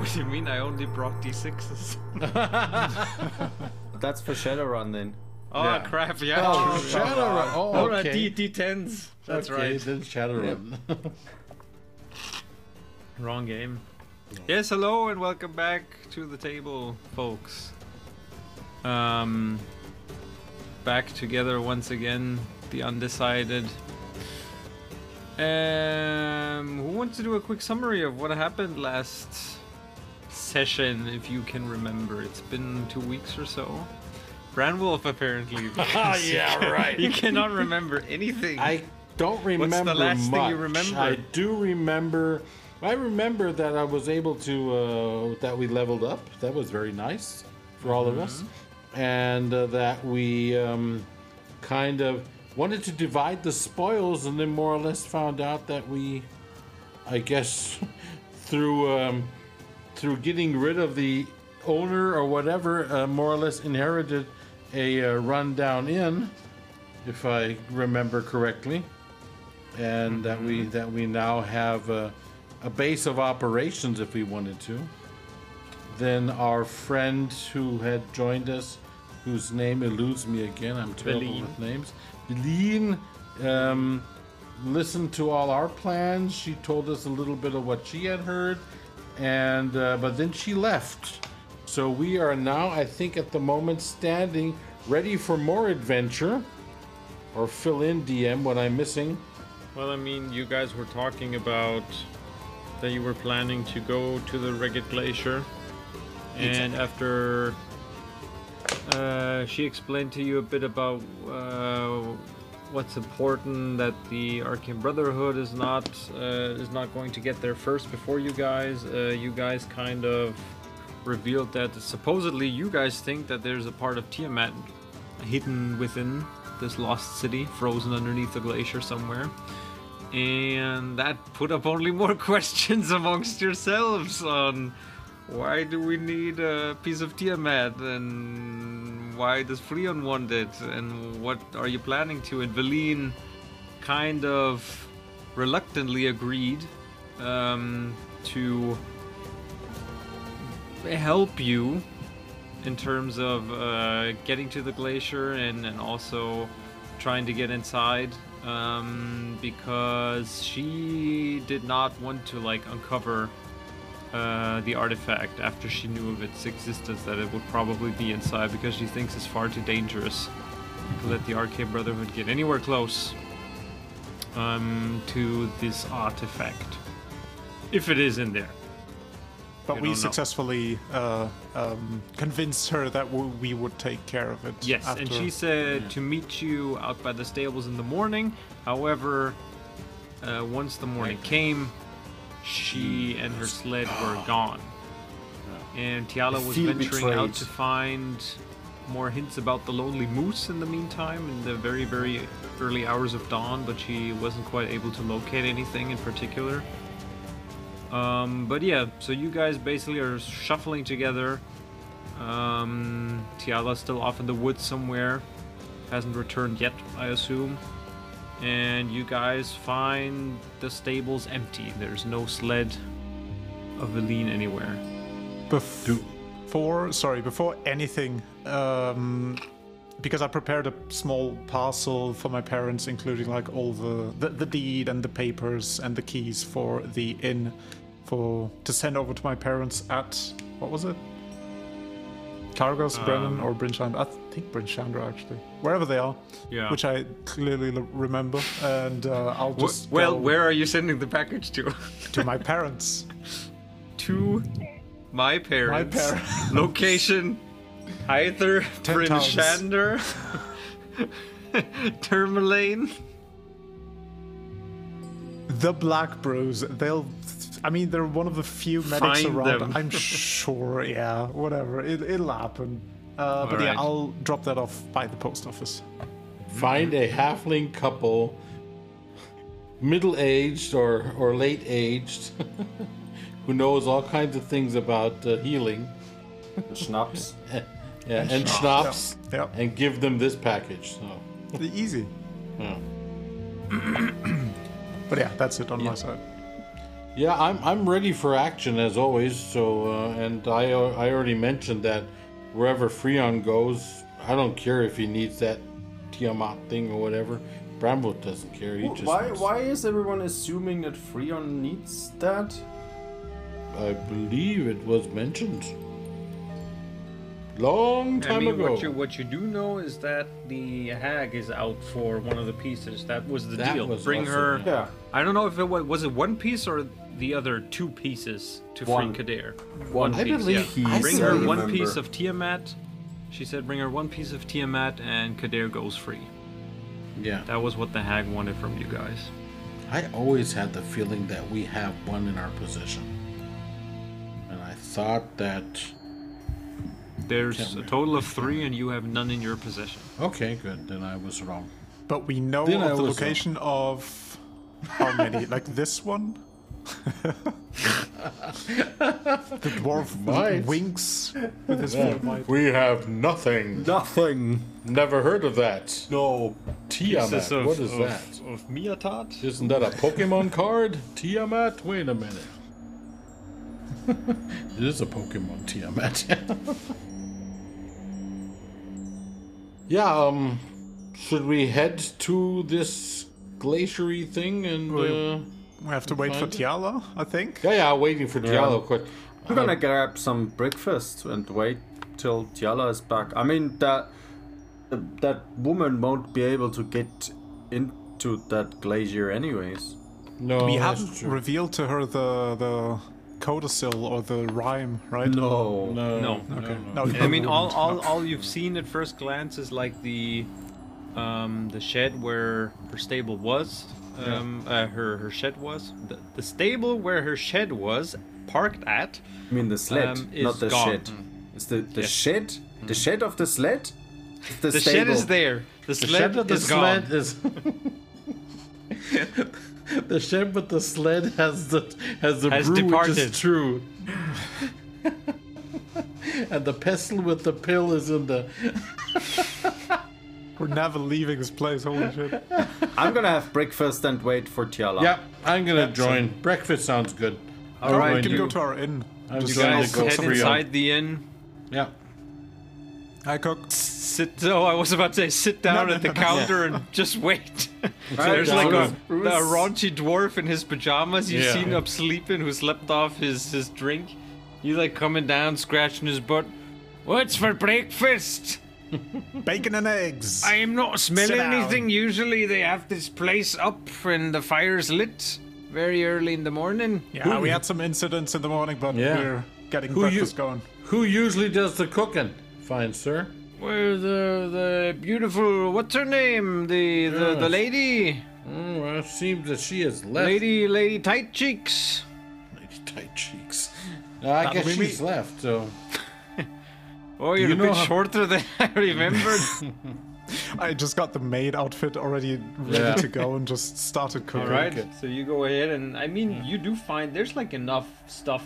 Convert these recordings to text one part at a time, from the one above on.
What do you mean? I only brought D6s. That's for Shadowrun then. Oh Yeah. crap! Yeah. Oh, true. Shadowrun. Oh, Oh, right, okay. D10s. That's Okay, right. then Shadowrun. Wrong game. Yes, hello and welcome back to the table, folks. Back together once again, the undecided. Who wants to do a quick summary of what happened last session, if you can remember? It's been 2 weeks or so. Branwolf apparently. Yeah, right. You cannot remember anything. I don't remember What's the last much. thing you remember? I do remember. I remember that I was able to that we leveled up. That was very nice for all of us, and that we kind of wanted to divide the spoils, and then more or less found out that we, I guess, through getting rid of the owner or whatever, more or less inherited a rundown inn, if I remember correctly, and that we now have a base of operations if we wanted to. Then our friend who had joined us, whose name eludes me again, I'm terrible Beline. with names, Beline, listened to all our plans. She told us a little bit of what she had heard, and but then she left. So we are now, I think, at the moment standing ready for more adventure, or fill in DM what I'm missing. Well, I mean, you guys were talking about that you were planning to go to the Ragged Glacier, and after she explained to you a bit about what's important, that the Arcane Brotherhood is not going to get there first before you guys. You guys kind of revealed that supposedly you guys think that there's a part of Tiamat hidden within this lost city, frozen underneath the glacier somewhere. And that put up only more questions amongst yourselves on why do we need a piece of Tiamat, and why does Fleon want it, and what are you planning to? And Valine kind of reluctantly agreed to help you in terms of getting to the glacier and also trying to get inside, because she did not want to uncover the artifact after she knew of its existence, that it would probably be inside, because she thinks it's far too dangerous to let the Arcane Brotherhood get anywhere close to this artifact, if it is in there. But You we don't know. successfully convinced her that we would take care of it. Yes, after. and she said to meet you out by the stables in the morning. However, once the morning came, she and her sled were gone. And Tiala was feel venturing out betrayed. to find more hints about the Lonely Moose in the meantime, in the very, very early hours of dawn, but she wasn't quite able to locate anything in particular. But yeah, so you guys basically are shuffling together. Tiala's still off in the woods somewhere. Hasn't returned yet, I assume. And you guys find the stables empty. There's no sled of Valine anywhere. Before anything, because I prepared a small parcel for my parents, including all the deed and the papers and the keys for the inn, to send over to my parents at, what was it? Targos, Brennan, or Bryn Chandra? I think Bryn Chandra, actually. Wherever they are. Yeah. Which I clearly remember. And I'll just Well, go where are you sending the package to? to my parents. To my parents. My parents. Location: either 10 Bryn towns. Shander, Tourmaline. The Black Bros, they're one of the few medics Find around. them. I'm sure, yeah, whatever. It'll happen. But yeah, Alright. I'll drop that off by the post office. Find a halfling couple, middle-aged or late-aged, who knows all kinds of things about healing. Schnapps. Yeah, and schnapps, Yeah. and give them this package. So, Easy. yeah. But yeah, that's it on my side. Yeah, I'm ready for action as always. So, and I already mentioned that wherever Freon goes, I don't care if he needs that Tiamat thing or whatever. Bramwood doesn't care. He just Why is everyone assuming that Freon needs that? I believe it was mentioned long time ago. What you do know is that the hag is out for one of the pieces. That was the That deal. was Bring also- her. Yeah. I don't know if it was it one piece or the other 2 pieces to One. free Kadir. One I piece, believe yeah. I Bring said- her I one remember. piece of Tiamat. She said bring her 1 piece of Tiamat and Kadir goes free. Yeah, That was what the hag wanted from you guys. I always had the feeling that we have one in our possession, and I thought that. There's a remember. total of 3 and you have none in your possession. Okay, good. Then I was wrong. But we know Then I of the was location of how many? Like this one? The dwarf Might. winks with his full might. We have nothing. Nothing. Never heard of that. No. Tiamat. Pieces of- What is of- that? Of Miatat? Isn't that a Pokemon card? Tiamat? Wait a minute. It is a Pokemon Tiamat. Yeah, should we head to this glaciery thing and We have to wait for Find it? Tiala, I think. yeah, waiting for Diallo, of course. I'm gonna grab some breakfast and wait till Tiala is back. I mean, that woman won't be able to get into that glacier anyways. No, We that's haven't true. revealed to her the codicil or the rhyme, right? No. No. Okay. no. No, I mean, you all wouldn't. all you've seen at first glance is like the shed where her stable was. Her shed was the stable where her shed was parked at. I mean the sled, Is not the gone. shed. It's the Yes. shed? The shed of the sled? The shed is there. The sled shed with the is gone. sled is the shed with the sled has the Has brew, which departed. is true. And the pestle with the pill is in the. We're never leaving this place, holy shit. I'm gonna have breakfast and wait for Tiala. Yeah, I'm gonna join. Breakfast sounds good. All right, we can you, go to our inn. I'm you going guys to go head free inside the inn. Yeah. Hi, cook. Sit. Oh, I was about to say sit down No, at the no, no. counter and just wait. Right, There's like a Bruce. raunchy dwarf in his pajamas you've Yeah. seen up sleeping who slept off his drink. He's like coming down, scratching his butt. What's for breakfast? Bacon and eggs. I am not Sit smelling down. anything. Usually they have this place up and the fire's lit very early in the morning. Yeah, we had some incidents in the morning, but Yeah. we're getting Who breakfast going. Who usually does the cooking? Fine, sir. Where the beautiful, what's her name? The Yes. lady, Oh, well, it seems that she has left. lady tight cheeks. Lady tight cheeks. I guess we she's meet- left. So Oh, you're You a know bit how- shorter than I remembered. I just got the maid outfit already ready Yeah. to go and just started cooking. All right, Okay. so you go ahead, and I mean, you do find there's like enough stuff,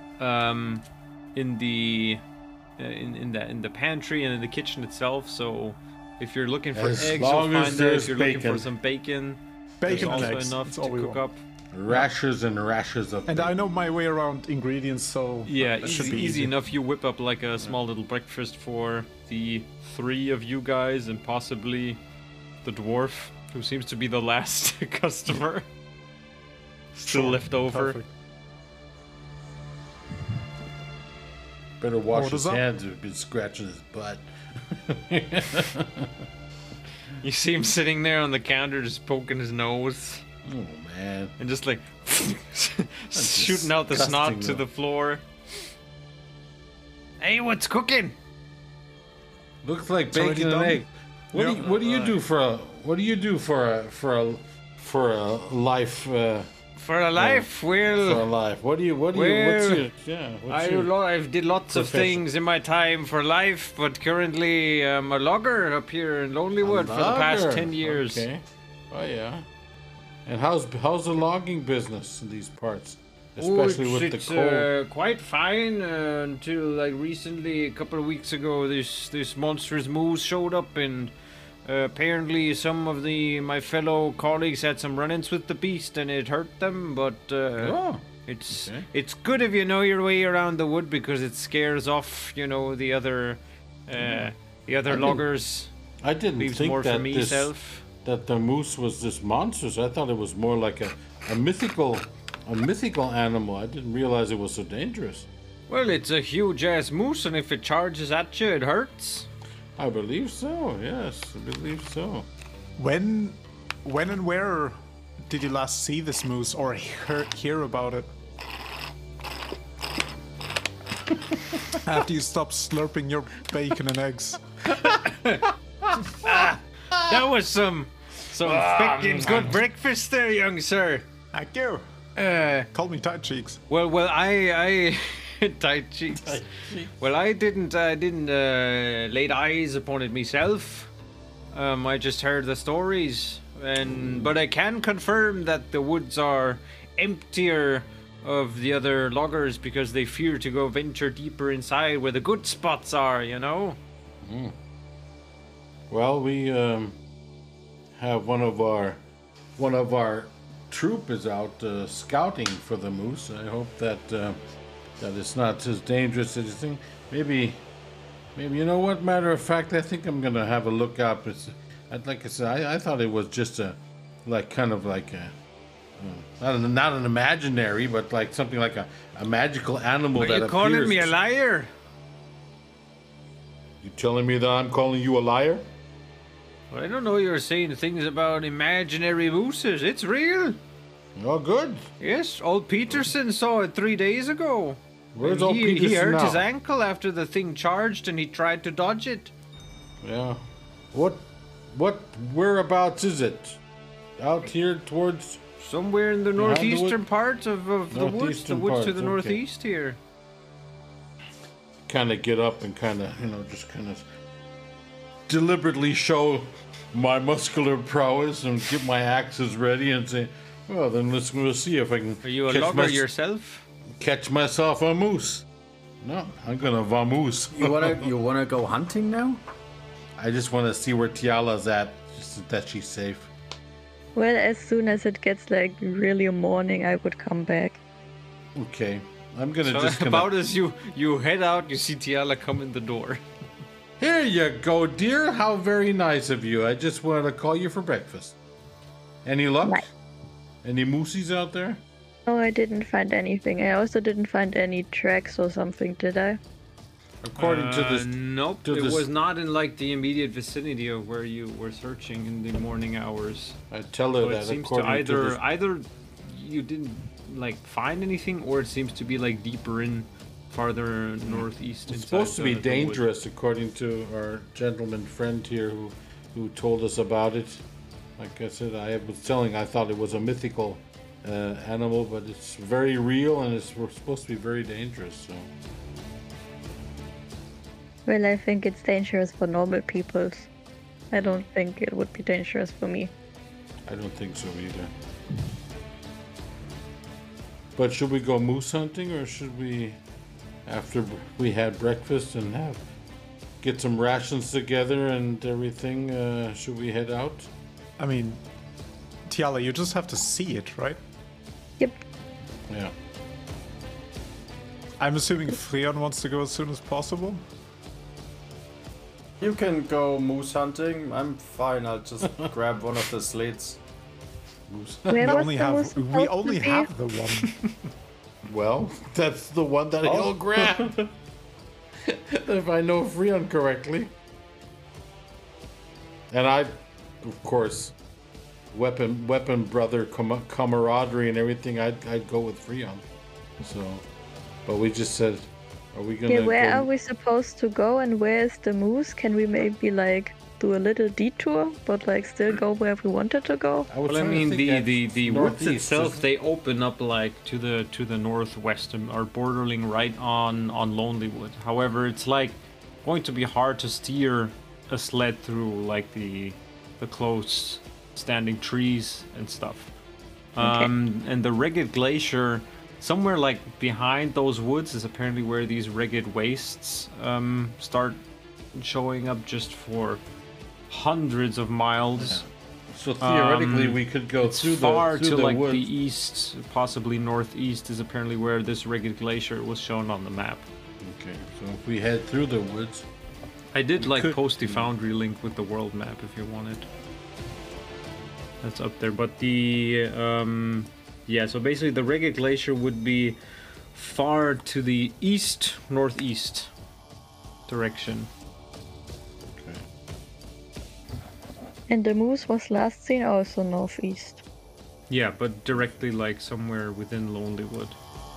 in the, in the pantry and in the kitchen itself. So if you're looking for As eggs, you'll long as find there. If there's you're looking for bacon. some bacon, Bacon there's and also eggs. enough That's to all we cook want. up. rashers and rashers of. And I know my way around ingredients, so Yeah, that should easy, be easy enough. You whip up like a small little breakfast for the 3 of you guys and possibly the dwarf, who seems to be the last customer. Still Sure, left over. perfect. Better wash Orders his up. hands if he's been scratching his butt. You see him sitting there on the counter, just poking his nose Oh man. and just like shooting out the snot disgusting, to though. the floor. Hey, what's cooking? Looks like already bacon and done? egg. What do Yeah. you, what do you do for a what do you do for a life For a life, for a well, life? What do you what's your I did lots of profession? things in my time for life, but currently I'm a logger up here in Lonelywood for the past Logger. 10 years. Okay. Oh yeah. And how's the logging business in these parts, especially with the cold? Quite fine until like recently, a couple of weeks ago, this monstrous moose showed up and Apparently, some of my fellow colleagues had some run-ins with the beast, and it hurt them. But Oh, it's good if you know your way around the wood because it scares off, the other loggers. I didn't Leaves think more for that myself. that the moose was this monstrous. I thought it was more like a mythical animal. I didn't realize it was so dangerous. Well, it's a huge ass moose, and if it charges at you, it hurts. I believe so. Yes, I believe so. When and where did you last see this moose or hear about it? After you stopped slurping your bacon and eggs. That was some fucking good breakfast there, young sir. Thank you. Call me tight cheeks. Well, I tight cheeks. Well, I didn't laid eyes upon it myself. I just heard the stories, but I can confirm that the woods are emptier of the other loggers because they fear to go venture deeper inside where the good spots are. Well, we have one of our troop is out scouting for the moose. I hope that it's not as dangerous as you think. Maybe you know what? Matter of fact, I think I'm gonna have a look up. Like I said, I thought it was just not an imaginary, but like something like a magical animal Are that you calling appears. me a liar? You telling me that I'm calling you a liar? Well, I don't know. You're saying things about imaginary mooses. It's real. Oh, good. Yes, old Peterson saw it 3 days ago. Where's And old he Peterson hurt now? his ankle after the thing charged, and he tried to dodge it. Yeah. What whereabouts is it? Out here towards... Somewhere in the Behind the northeastern wood? part of the woods. The Northeastern woods to parts, the okay. northeast here. Kind of get up and kind of, just kind of deliberately show my muscular prowess and get my axes ready and say, well, then we'll see if I can Are you a catch logger yourself? catch myself a moose. No, I'm gonna vamoose. You wanna go hunting now? I just want to see where Tiala's at, just that she's safe. Well, as soon as it gets like really morning, I would come back. Okay, I'm gonna So just about as you head out, you see Tiala come in the door. Here you go, dear. How very nice of you. I just wanted to call you for breakfast. Any luck? Nice. Any moosies out there? No, I didn't find anything. I also didn't find any tracks or something, did I? According to this, Nope, to it this- was not in like the immediate vicinity of where you were searching in the morning hours. I tell her So that it seems to according to this, either you didn't like find anything, or it seems to be like deeper in, farther northeast. it's inside supposed to be the wood. dangerous, according to our gentleman friend here who told us about it. Like I said, I thought it was a mythical animal, but it's very real and it's supposed to be very dangerous. So Well, I think it's dangerous for normal people. I don't think it would be dangerous for me. I don't think so either. But should we go moose hunting, or should we, after we had breakfast and get some rations together and everything, should we head out? I mean, Tiala, you just have to see it, right? Yep. Yeah. I'm assuming Freon wants to go as soon as possible. You can go moose hunting. I'm fine. I'll just grab one of the sleds. Moose. Where We was only the have moose we supposed only to be? have the one. Well, that's the one that he'll grab. If I know Freon correctly. And I, of course, weapon brother camaraderie and everything. I'd go with Freon. So, but we just said, are we gonna? Yeah, where go, are we supposed to go and where is the moose? Can we maybe like do a little detour, but like still go where we wanted to go? I was Well, I trying to mean, think the that's woods northeast, itself, isn't they open up like to the northwest and are bordering right on Lonelywood. However, it's like going to be hard to steer a sled through like the close standing trees and stuff. And the Ragged Glacier, somewhere like behind those woods, is apparently where these ragged wastes start showing up just for hundreds of miles. So theoretically, we could go It's through far the through to the like woods. the east, possibly northeast, is apparently where this Ragged Glacier was shown on the map. Okay, so if we head through the woods, I did like could- post the Foundry link with the world map if you wanted. That's up there, but the yeah. So basically, the Ragged Glacier would be far to the east, northeast direction. okay. And the moose was last seen also northeast. Yeah, but directly like somewhere within Lonelywood.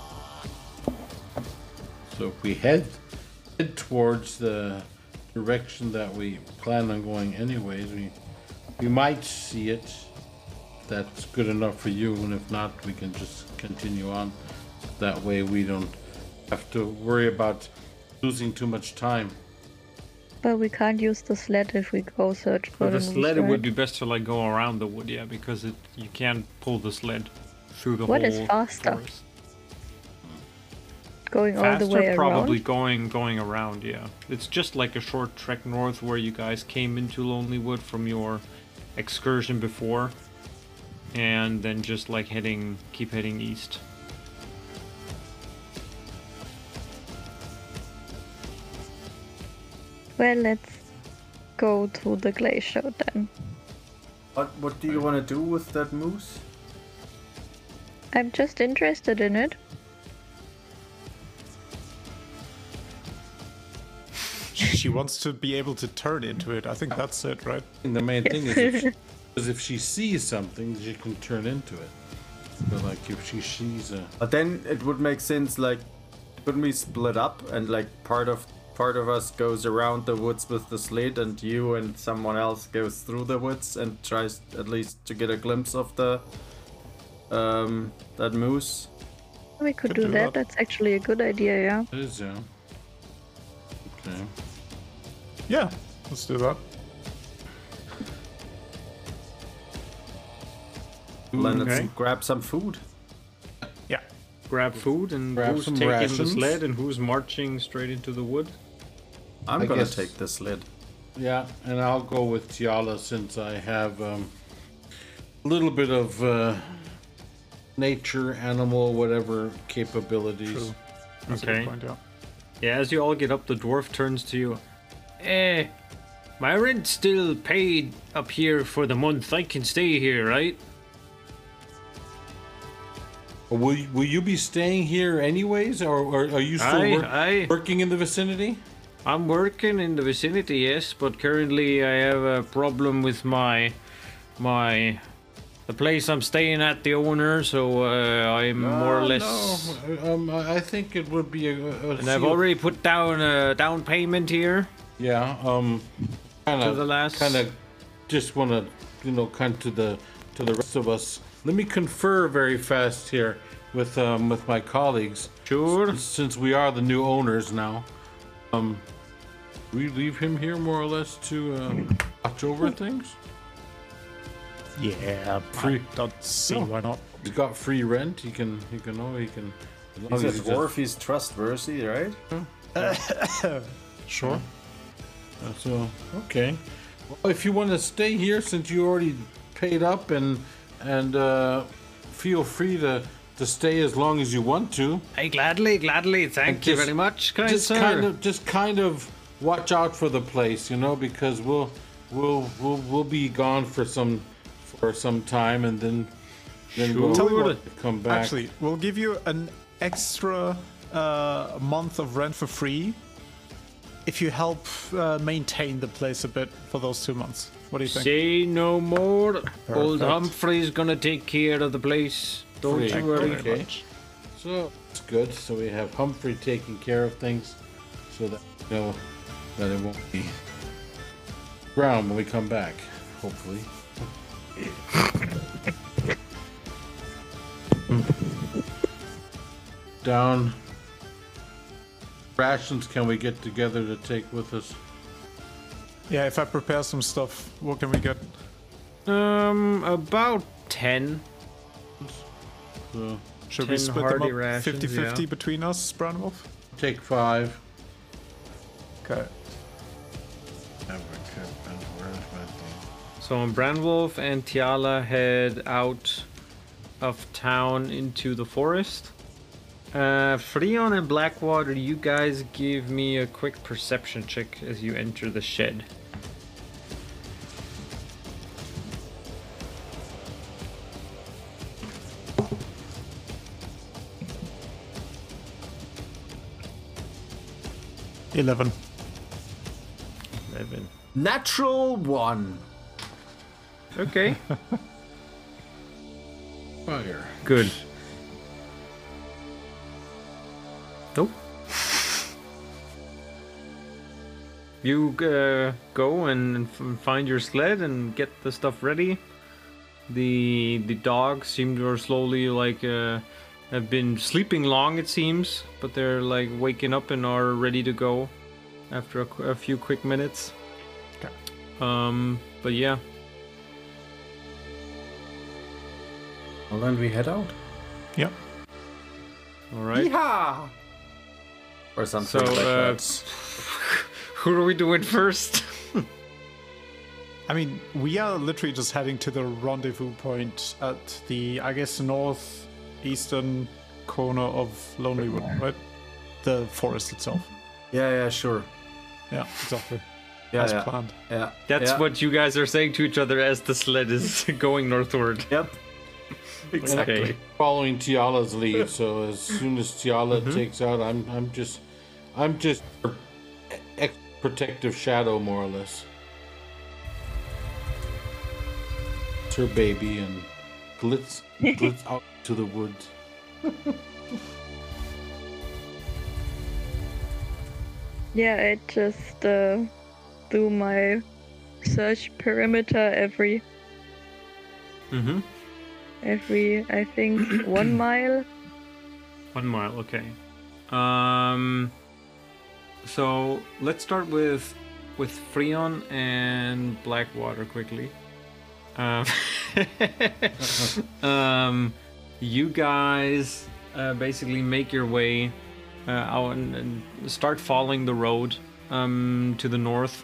So if we head towards the direction that we plan on going anyways, we might see it. That's good enough for you, and if not, we can just continue on. That way we don't have to worry about losing too much time. But we can't use the sled if we go search for But the moose, sled right? would be best to like go around the wood, yeah, because you can't pull the sled through the What whole is faster? forest. Going all Faster, the way probably around. going around, yeah. It's just like a short trek north where you guys came into Lonelywood from your excursion before, and then just like keep heading east. Well, let's go to the glacier then. What do you want to do with that moose? I'm just interested in it. She wants to be able to turn into it. I think that's it, right? And the main thing is if she sees something, she can turn into it. So like if she sees a... But then it would make sense, like, couldn't we split up and like part of us goes around the woods with the sled, and you and someone else goes through the woods and tries at least to get a glimpse of the that moose. We could Could do do that. that. That's actually a good idea, yeah. It is, yeah. Okay. Yeah, let's do that. Then let's Okay. grab some food. Yeah. Grab food, and Grab who's some taking rations. the sled and who's marching straight into the wood? I'm I gonna guess- take the sled. Yeah, and I'll go with Tiala since I have a little bit of nature, animal, whatever capabilities. True. That's a Okay. good point, yeah. Yeah, as you all get up, the dwarf turns to you. My rent's still paid up here for the month. I can stay here, right? Will you be staying here anyways, or are you still working in the vicinity? I'm working in the vicinity, yes, but currently I have a problem with the place I'm staying at, the owner, so I'm more or less... No, I think it would be a And I've already put down a down payment here yeah. to the last... Kind of just want to, kind of to the rest of us. Let me confer very fast here with my colleagues. Sure. Since we are the new owners now, we leave him here more or less to watch over things. Yeah, Free. I don't see No. why not. He's got free rent. He can. As long He's a as dwarf, he's trustworthy, right? Sure. So okay. Well, if you want to stay here, since you already paid up, and feel free to stay as long as you want to. Hey, gladly. Thank you Just- very much, kind Just sir. kind of watch out for the place, because we'll be gone for some time, and then we'll Tell you what, come back. Actually, we'll give you an extra month of rent for free if you help maintain the place a bit for those 2 months. What do you think? Say no more. Old Perfect. Humphrey's gonna take care of the place. Don't Free. you Thank you worry. very Okay. much. So it's good. So we have Humphrey taking care of things, so that that it won't be ground when we come back. Hopefully. Down. Rations can we get together to take with us? Yeah, if I prepare some stuff, what can we get? About 10. So Should we 10 split them hearty up rations, 50-50 yeah. between us, Brown Wolf? take 5. Okay. Average. Okay, and where's my thing? So Branwolf and Tiala head out of town into the forest. Freon and Blackwater, you guys give me a quick perception check as you enter the shed. $11. 11. Natural 1. Okay, Fire. good. Nope. You go and find your sled and get the stuff ready. The dogs seem to are slowly have been sleeping long, it seems, but they're like waking up and are ready to go after a few quick minutes. Okay. But yeah. Well, then we head out. Yep. All right. Yeehaw! Or something So, like that. who are we doing first? I mean, we are literally just heading to the rendezvous point at the, I guess, northeastern corner of Lonelywood, right? The forest itself. Yeah, sure. Yeah, exactly. Yeah, As yeah. planned. Yeah. That's yeah. what you guys are saying to each other as the sled is going northward. Yep. Exactly. Okay. Following Tiala's lead, so as soon as Tiala takes out, I'm just protective shadow, more or less. It's her baby, and glitz out to the woods. Yeah, I just do my search perimeter every Mm-hmm. I think 1 mile. 1 mile, okay. So let's start with Freon and Blackwater quickly. You guys basically make your way out and start following the road to the north.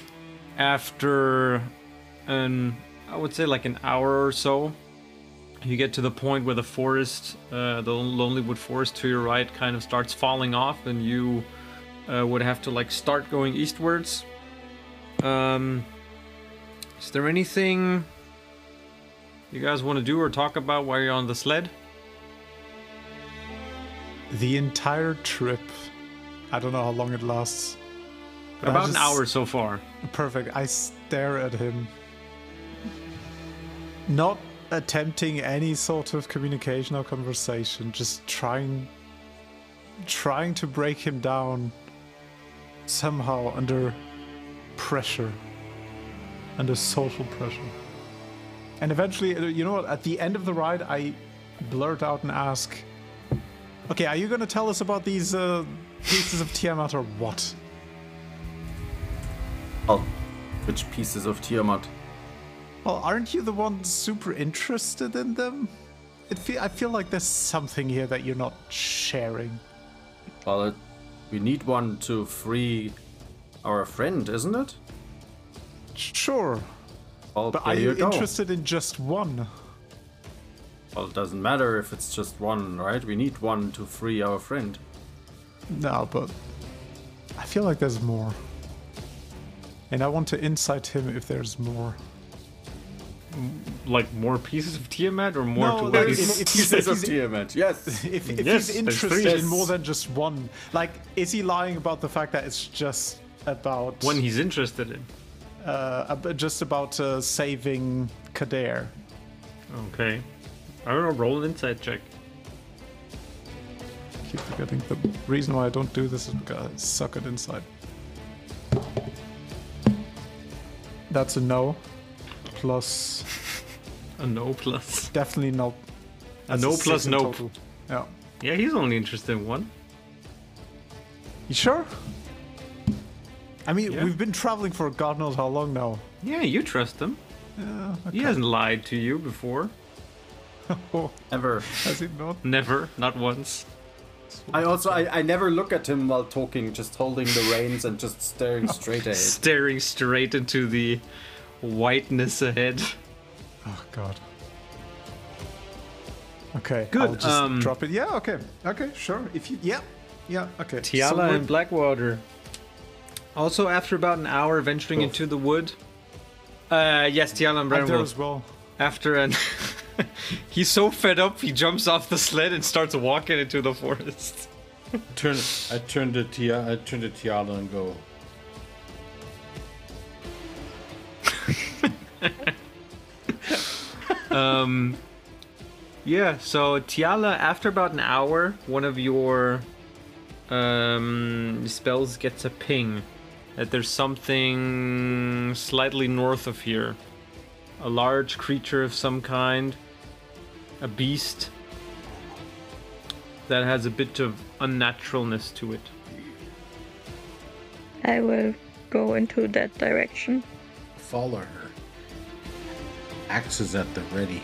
After I would say like an hour or so, you get to the point where the forest, the Lonelywood forest to your right, kind of starts falling off, and you would have to like start going eastwards. Is there anything you guys want to do or talk about while you're on the sled? The entire trip, I don't know how long it lasts. but I About an just- hour so far. Perfect. I stare at him. Not attempting any sort of communication or conversation, just trying to break him down somehow under pressure. Under social pressure. And eventually, you know what, at the end of the ride, I blurt out and ask, okay, are you gonna tell us about these pieces of Tiamat or what? Oh, which pieces of Tiamat? Well, aren't you the one super interested in them? I feel like there's something here that you're not sharing. Well, we need one to free our friend, isn't it? Sure, Well, but there are you go. interested in just one? Well, it doesn't matter if it's just one, right? We need one to free our friend. No, but I feel like there's more. And I want to insight him if there's more. Like more pieces of Tiamat or more No, to there what is- he's... if Pieces of he's- Tiamat, yes. If Yes, he's there's interested three. in more than just one, like, is he lying about the fact that it's just about One he's interested in. just about saving Kader? Okay. I don't know, roll an insight check. Keep forgetting the reason why I don't do this is because I suck at insight. That's a no. Plus, A no plus. definitely no. That's no 6 plus in nope. total. Yeah. Yeah, he's only interested in one. You sure? I mean, Yeah. we've been traveling for God knows how long now. Yeah, you trust him. Yeah, He hasn't lied to you before. Oh, Ever. has he not? Never, not once. I never look at him while talking, just holding the reins and just staring straight ahead. Staring straight into the whiteness ahead. Oh god. Okay, Good, I'll just drop it. Yeah, okay. Okay, sure. If you okay. Tiala So and Blackwater. Also, after about an hour venturing into the wood. Yes, Tiala and I'm there Brenwolf. as well. After an... He's so fed up, he jumps off the sled and starts walking into the forest. I turn to Tiala and go. Yeah, so Tiala, after about an hour, one of your spells gets a ping that there's something slightly north of here. A large creature of some kind, a beast that has a bit of unnaturalness to it. I will go into that direction. Follow her. Axe is at the ready.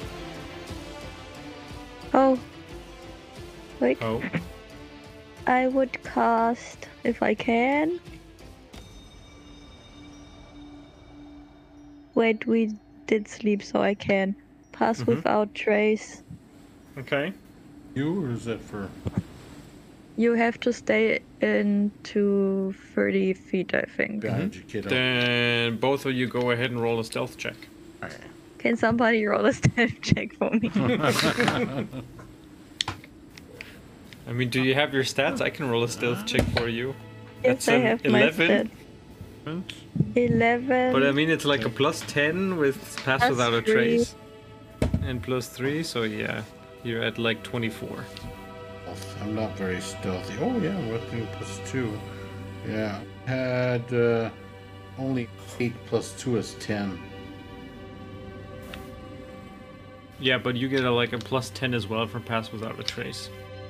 Oh. Wait. Oh, I would cast, if I can. Wait, we did sleep, so I can. Pass without trace. okay. You, or is that for? You have to stay into 30 feet, I think. Guide you, kiddo. Then both of you go ahead and roll a stealth check. Can somebody roll a stealth check for me? I mean, do you have your stats? I can roll a stealth check for you. Yes, That's I an have 11. my stats. 11. But I mean, it's like a plus 10 with pass Plus without a 3. trace. And plus 3, so yeah, you're at like 24. I'm not very stealthy. Oh yeah, weapon plus 2. Yeah, had only 8 plus 2 is 10. Yeah, but you get like a plus 10 as well for pass without a trace.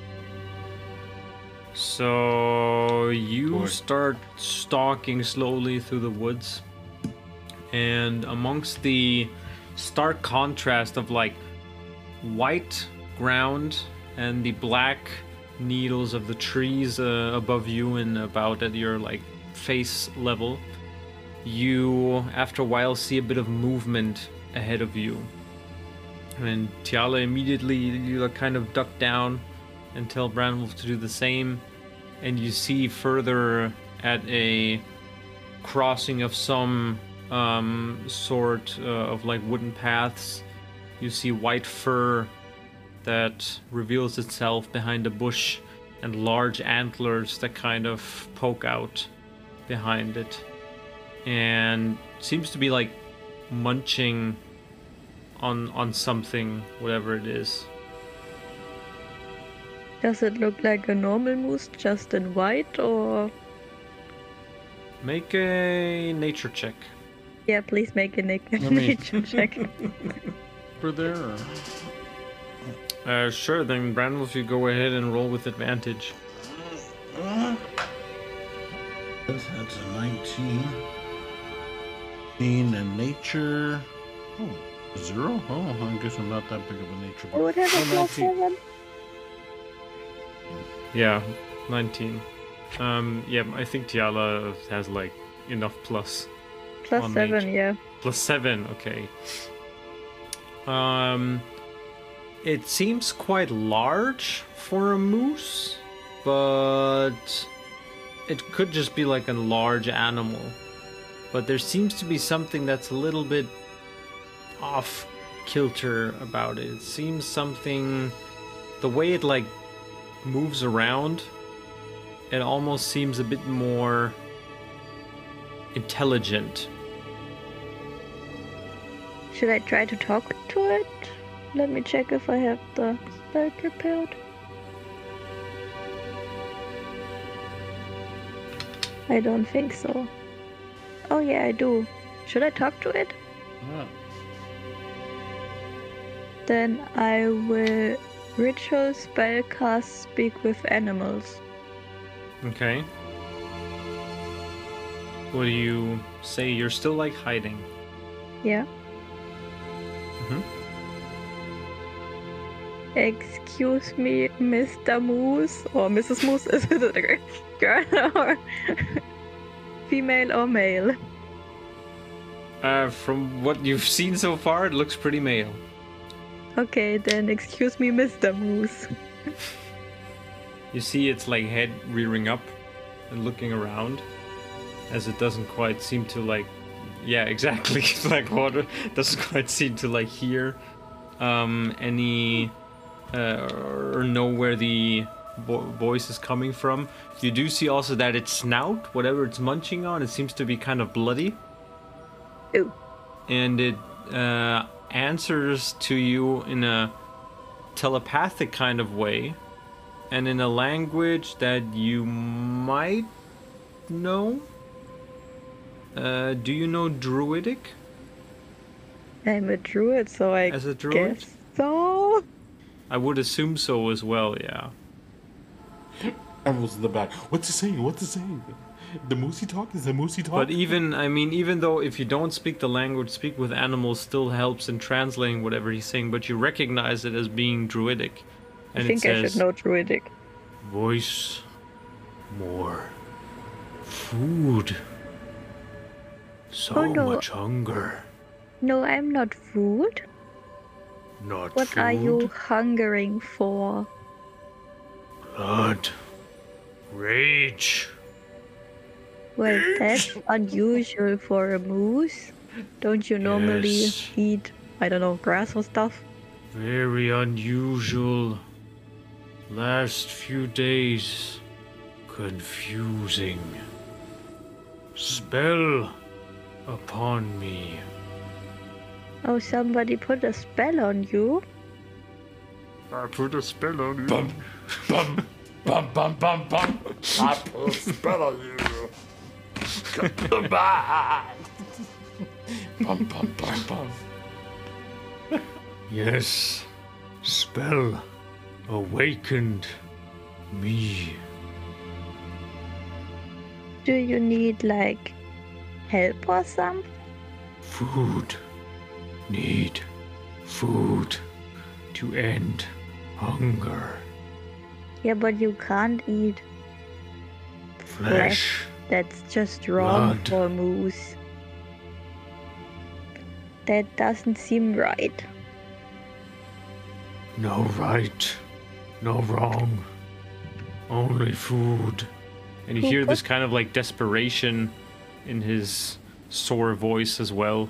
So you Boy. start stalking slowly through the woods. And amongst the stark contrast of like white ground and the black needles of the trees above you and about at your like face level, you after a while see a bit of movement ahead of you. And Tiala immediately, you like, kind of duck down and tell Branwolf to do the same. And you see further at a crossing of some sort of like wooden paths, you see white fur that reveals itself behind a bush and large antlers that kind of poke out behind it. And seems to be like munching on something, whatever it is. Does it look like a normal moose just in white, or? Make a nature check. Yeah, please make a me- nature check. For there. Sure, then Brandon, if you go ahead and roll with advantage. That's a 19. 19 and nature. Oh, 0? Oh, I guess I'm not that big of a nature. I would have a plus 19. 7. Yeah, 19. Yeah, I think Tiala has like enough plus. Plus On 7, nature. yeah. Plus 7, okay. It seems quite large for a moose, but it could just be like a large animal. But there seems to be something that's a little bit off kilter about it. It seems something, the way it like moves around, it almost seems a bit more intelligent. Should I try to talk to it? Let me check if I have the spell prepared. I don't think so. Oh yeah, I do. Should I talk to it? Yeah. Then I will ritual spellcast speak with animals. Okay. What do you say? You're still like hiding. Yeah. Excuse me, Mr. Moose or Mrs. Moose. Is it a girl or female or male? From what you've seen so far, it looks pretty male. Okay, then excuse me, Mr. Moose. You see its like head rearing up and looking around, as it doesn't quite seem to like, yeah, exactly, like water doesn't quite seem to like hear any or know where the voice is coming from. You do see also that its snout, whatever it's munching on, it seems to be kind of bloody. Ooh. And it answers to you in a telepathic kind of way, and in a language that you might know. Do you know Druidic? I'm a druid, so I As a druid? guess so. I would assume so as well, yeah. Everyone's in the back. What's he saying? What's he saying? The moosey talk? Is the moosey talk? But even though if you don't speak the language, speak with animals still helps in translating whatever he's saying, but you recognize it as being Druidic. I And think it I says, should know druidic. voice more food. So Oh, no. much hunger. No, I'm not food. Not What food. are you hungering for? Blood. Rage. Well, that's unusual for a moose. Don't you normally Yes. eat, I don't know, grass or stuff? Very unusual. Last few days. Confusing. Spell upon me. Oh, somebody put a spell on you? I put a spell on you. Bum, bum, bum, bum, bum, bum. I put a spell on you. Goodbye. Bum, bum, bum, bum. Yes. Spell awakened me. Do you need, like, help or something? Food. Need food to end hunger. Yeah, but you can't eat Flesh. That's just wrong Blood. for a moose. That doesn't seem right. No right. No wrong. Only food. And you Who hear this put- kind of like desperation in his sore voice as well.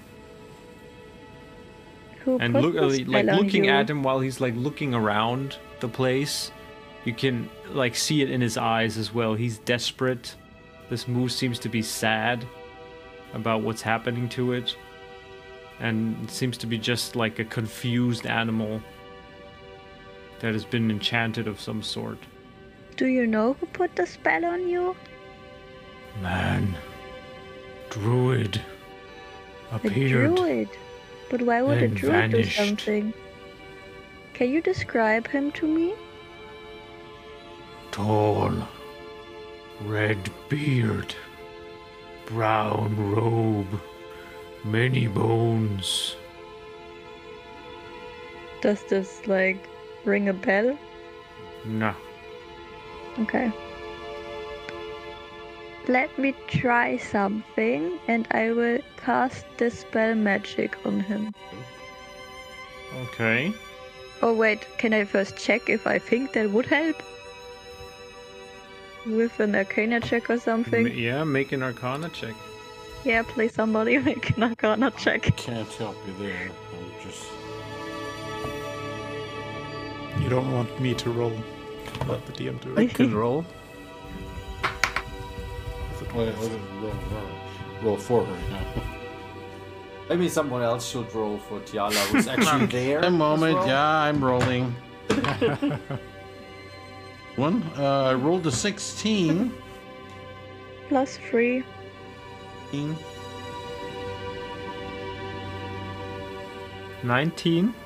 Who And put look, the spell like on looking you? at him while he's like looking around the place, you can like see it in his eyes as well. He's desperate. This moose seems to be sad about what's happening to it, and it seems to be just like a confused animal that has been enchanted of some sort. Do you know who put the spell on you? Man, druid A appeared. druid. But why would a then druid do vanished. something? Can you describe him to me? Tall, red beard, brown robe, many bones. Does this, like, ring a bell? Nah. Okay. Let me try something, and I will cast Dispel Magic on him. Okay. Oh wait, can I first check if I think that would help? With an Arcana check or something? Yeah, make an Arcana check. Yeah, please somebody make an Arcana check. Can't help you there. I'm just. You don't want me to roll. Let the DM do I it. can roll. Wait, roll for her now. Maybe someone else should roll for Tiala, who's actually there. A moment, as well. yeah, I'm rolling. One, I rolled a 16. Plus 3. 19.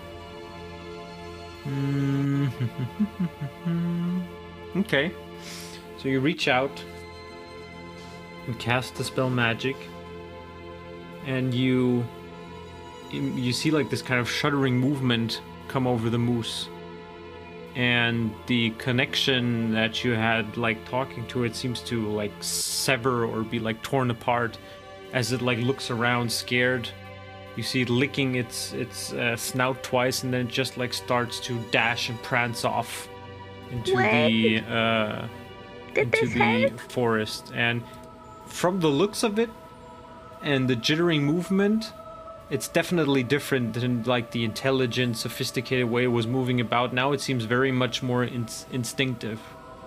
Okay. So you reach out and cast the spell magic, and you see like this kind of shuddering movement come over the moose, and the connection that you had, like, talking to it seems to, like, sever or be, like, torn apart as it, like, looks around scared. You see it licking its snout twice, and then it just, like, starts to dash and prance off into Wait. Did this the help? forest. And from the looks of it and the jittering movement, it's definitely different than, like, the intelligent, sophisticated way it was moving about. Now it seems very much more instinctive.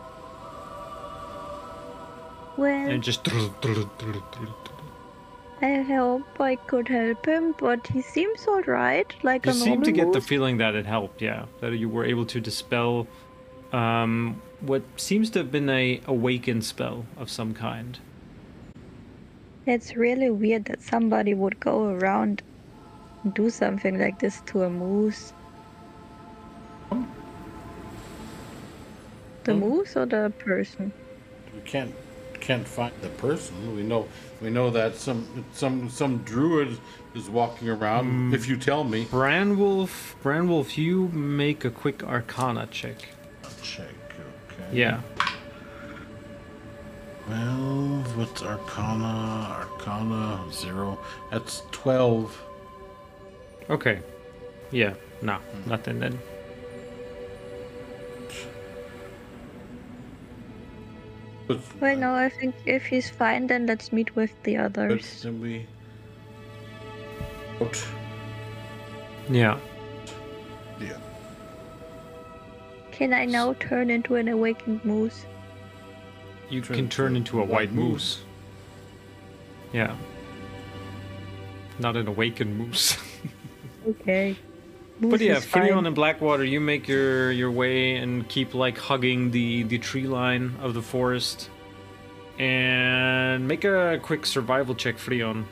Well, And just... I hope I could help him, but he seems alright, like You a seem normal to get the moose. feeling that it helped, yeah. That you were able to dispel what seems to have been a awakened spell of some kind. It's really weird that somebody would go around and do something like this to a moose. The moose or the person? We can't find the person. We know that some druid is walking around. If you tell me. Branwolf, you make a quick Arcana check. Check. Okay. Yeah. Well, what's Arcana? Arcana 0. That's 12. Okay. Yeah. No, nothing then. But, Well, no, I think if he's fine, then let's meet with the but others. then we. Out. Yeah. Yeah. Can I now turn into an awakened moose? You can turn into a white moose. Yeah. Not an awakened moose. Okay. But Moose yeah, is fine. Freon and Blackwater, you make your way and keep, like, hugging the tree line of the forest. And make a quick survival check, Freon.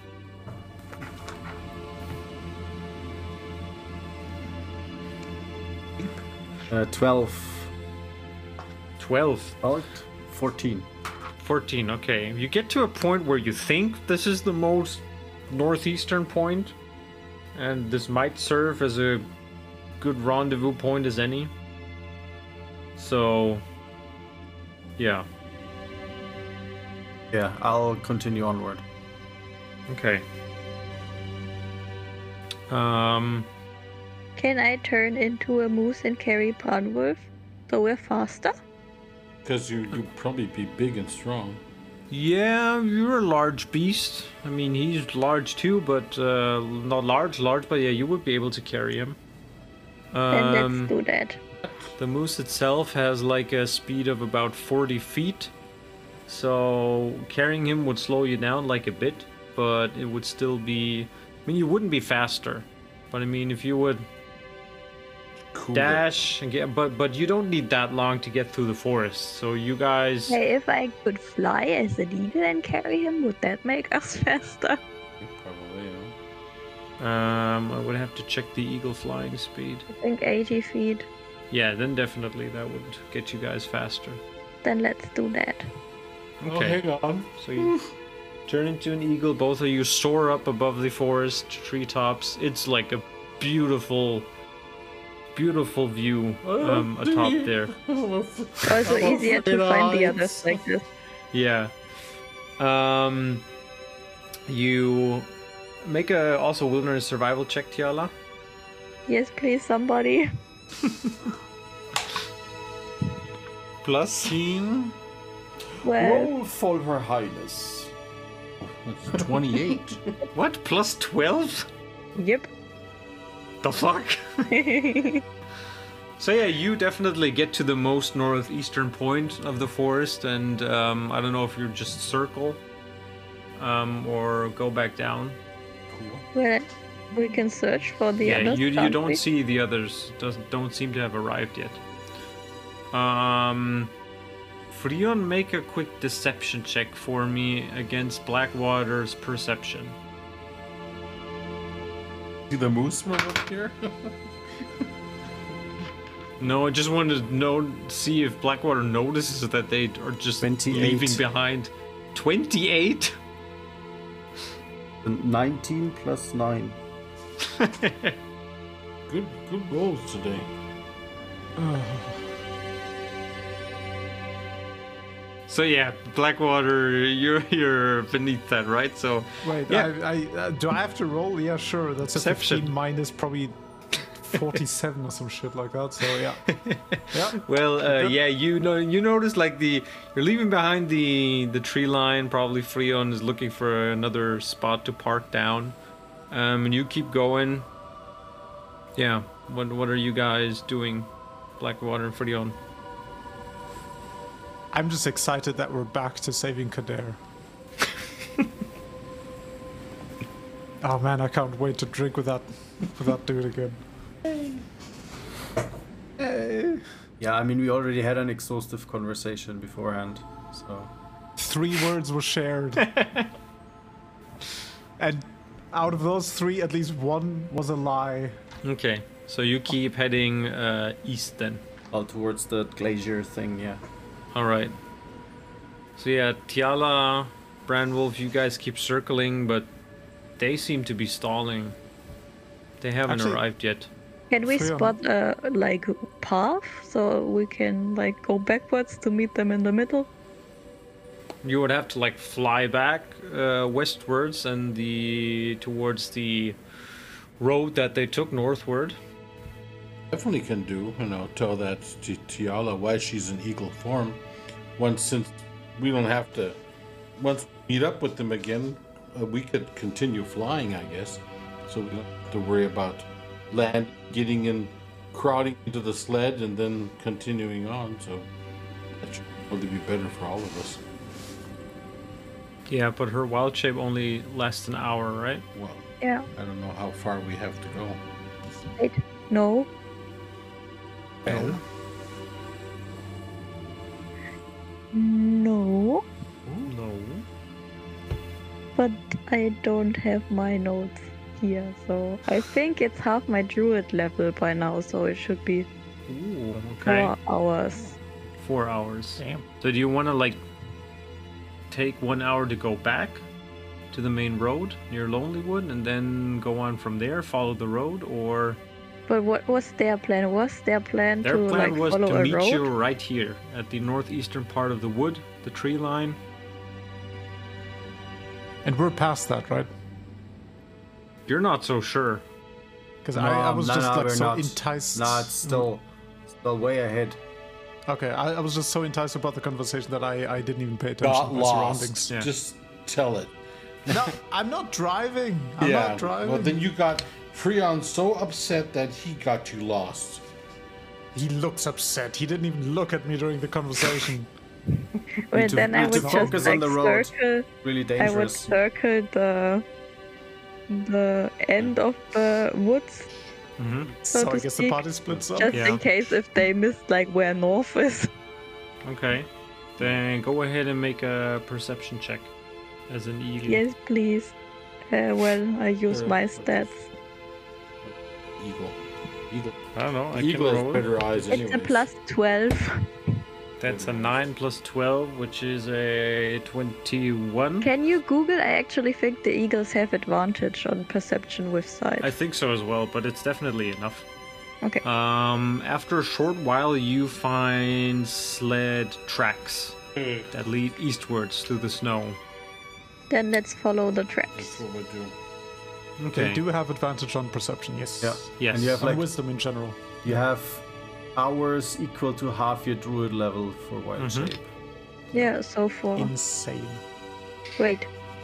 Uh, 12. 12. 14. 14, okay. You get to a point where you think this is the most northeastern point, and this might serve as a good rendezvous point as any. So, yeah. Yeah, I'll continue onward. Okay. Can I turn into a moose and carry Branwolf so we're faster? Because you'd probably be big and strong. Yeah, you're a large beast. I mean, he's large too, but not large, but yeah, you would be able to carry him. Then let's do that. The moose itself has like a speed of about 40 feet, so carrying him would slow you down like a bit, but it would still be... I mean, you wouldn't be faster, but I mean, if you would Cool. dash and get... But you don't need that long to get through the forest, so you guys... Hey, if I could fly as an eagle and carry him, would that make us faster? Probably, yeah. I would have to check the eagle flying speed. I think 80 feet. Yeah, then definitely that would get you guys faster. Then let's do that. Oh, Okay, hang on. so you turn into an eagle. Both of you soar up above the forest treetops. It's like a beautiful, beautiful view atop there. Also easier to find the others like this. Yeah. You make a also wilderness survival check, Tiala. Yes, please, somebody. Plus. 15. Well, Roll for Her Highness. That's 28. What? Plus 12? yep. The fuck? So yeah, you definitely get to the most northeastern point of the forest, and I don't know if you just circle or go back down. Well, we can search for the Yeah, others. you can't don't we? see the others. Don't seem to have arrived yet. Freon, make a quick deception check for me against Blackwater's perception. See the moose from up here? No, I just wanted to see if Blackwater notices that they are just 28. leaving behind. 28? 19 plus 9. Good rolls today. So yeah, Blackwater, you're beneath that, right? So Wait, yeah. do I have to roll? Yeah, sure. That's a Perception. 15 minus probably 47 or some shit like that. So yeah. Yeah. Well, yeah, you notice like you're leaving behind the tree line. Probably Freon is looking for another spot to park down, and you keep going. Yeah, what are you guys doing, Blackwater and Freon? I'm just excited that we're back to saving Kader. Oh man, I can't wait to drink with that dude again. Yeah, I mean, we already had an exhaustive conversation beforehand, so... 3 words were shared. And out of those 3, at least 1 was a lie. Okay, so you keep heading east then. Well, towards the glacier thing, yeah. All right. So yeah, Tiala, Brandwolf, you guys keep circling, but they seem to be stalling. They haven't Actually- arrived yet. Can we Freon. spot a like path so we can like go backwards to meet them in the middle? You would have to like fly back westwards and towards the road that they took northward. Definitely can do, tell that to Tiala why she's in eagle form. Since we don't have to, once we meet up with them again, we could continue flying, I guess. So we don't have to worry about land, getting in, crowding into the sled, and then continuing on. So that should probably be better for all of us. Yeah, but her wild shape only lasts an hour, right? Well, Yeah. I don't know how far we have to go. Wait. No. Well, No. No. But I don't have my notes here, so I think it's half my druid level by now, so it should be Ooh, okay. 4 hours. 4 hours. Damn. So do you want to like take 1 hour to go back to the main road near Lonelywood and then go on from there, follow the road, or But what was their plan? Was their plan their to plan like was follow to a meet road? you right here at the northeastern part of the wood, the tree line. And we're past that, right? You're not so sure. Because I was just like we're so not. enticed. No, it's still way ahead. Okay, I was just so enticed about the conversation that I didn't even pay attention not to my lost. surroundings. Yeah. Just tell it. No, I'm not driving. I'm not driving. Well, then you got Freon so upset that he got you lost. He looks upset. He didn't even look at me during the conversation. Well, to- then I need to would focus just on like the road. circle. Really I would dangerous. circle the end of the woods, Mm-hmm. so So to I guess the speak, party splits up. just Yeah. in case if they missed like where north is. Okay. Then go ahead and make a perception check as an eagle. Yes, please. Well, I use my stats. Eagle. I don't know. I Eagle can has roll. better eyes It's anyways. a plus 12. That's a 9 plus 12, which is a 21. Can you Google? I actually think the eagles have advantage on perception with sight. I think so as well, but it's definitely enough. Okay. After a short while, you find sled tracks that lead eastwards through the snow. Then let's follow the That's tracks. what we do. They do have advantage on perception, yes. Yeah. Yes. And you have On like wisdom in general. you have hours equal to half your druid level for wild Mhm. shape. Yeah, so for Insane. wait.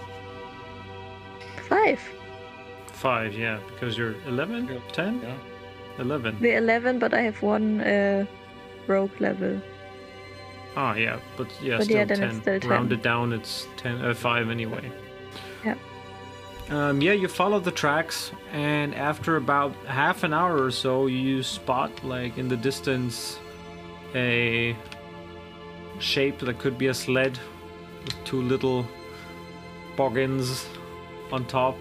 5. 5, yeah, because you're 11? Yeah. 10? Yeah. 11. We're 11, but I have 1 rogue level. Ah, yeah, but yeah, But still yeah, then 10. it's still 10. Rounded down, it's 5 anyway. Yeah. Yeah, you follow the tracks, and after about half an hour or so, you spot, like in the distance, a shape that could be a sled with 2 little boggins on top.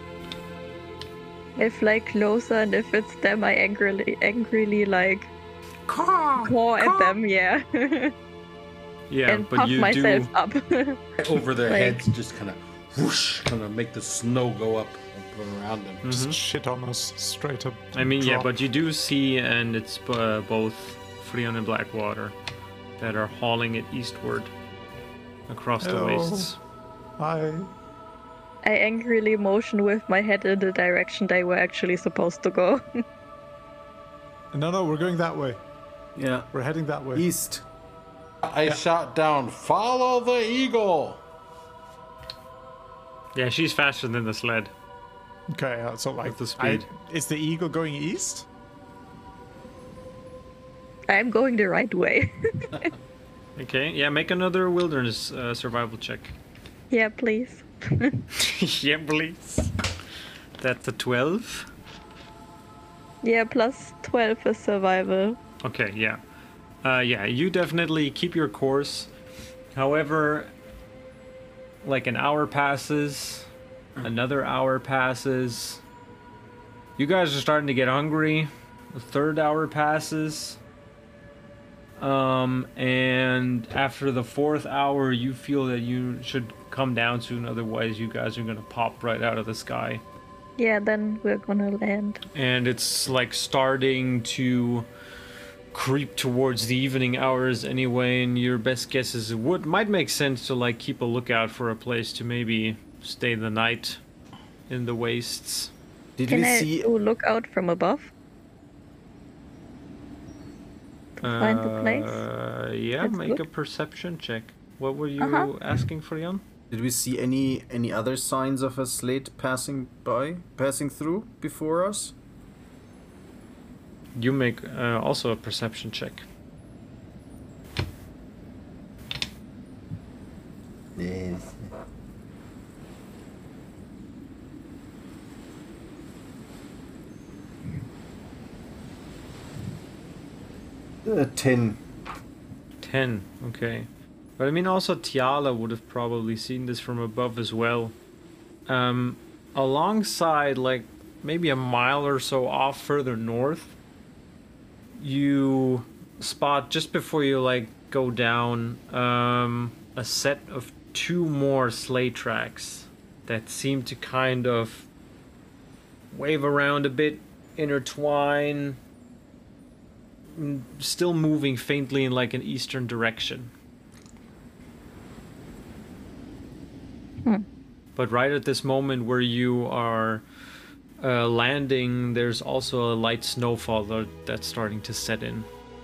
I fly closer, and if it's them, I angrily like caw at them, yeah, Yeah, and but puff you myself do. up. Over their Like- heads, just kind of whoosh, kind of make the snow go up around them. Just shit on us straight up. I mean, yeah, drop. but you do see, and it's both Freon and Blackwater that are hauling it eastward across the Hello. wastes. Hi. I angrily motion with my head in the direction they were actually supposed to go. No, we're going that way. Yeah. We're heading that way. East. I shot down, follow the eagle! Yeah, she's faster than the sled. Okay, so like With the speed. is the eagle going east? I'm going the right way. Okay, yeah, make another wilderness survival check. Yeah, please. Yeah, please. That's a 12. Yeah, plus 12 is survival. Okay, yeah. Yeah, you definitely keep your course. However, like an hour passes, another hour passes. You guys are starting to get hungry. The third hour passes. And after the fourth hour, you feel that you should come down soon, otherwise you guys are gonna pop right out of the sky. Yeah, then we're gonna land. And it's like starting to creep towards the evening hours anyway, and your best guess is it might make sense to like keep a lookout for a place to maybe stay the night in the wastes. Did Can we I see? do look out from above? Find the place? Yeah, Let's make a look. perception check. What were you Uh-huh. asking for, Jan? Did we see any other signs of a slate passing through before us? You make also a perception check. Yes. Uh, 10. 10, okay. But I mean, also Tiala would have probably seen this from above as well. Alongside, like, maybe a mile or so off further north, you spot, just before you, like, go down, a set of 2 more sleigh tracks that seem to kind of wave around a bit, intertwine, still moving faintly in like an eastern direction. But right at this moment where you are landing, there's also a light snowfall that's starting to set in.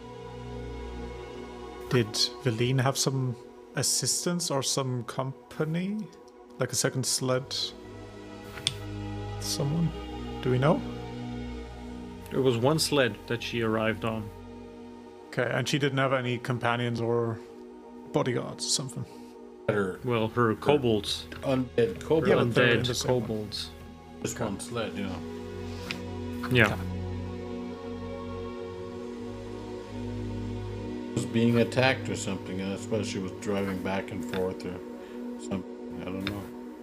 Did Veline have some assistance or some company? Like a second sled? Someone? Do we know? There was one sled that she arrived on. Okay, and she didn't have any companions or bodyguards or something. Better Well, her kobolds. undead kobold. Yeah, but they're in the Undead same one. kobolds. Just one sled, you know. Yeah. Was being attacked or something, and that's why she was driving back and forth or something. I don't know.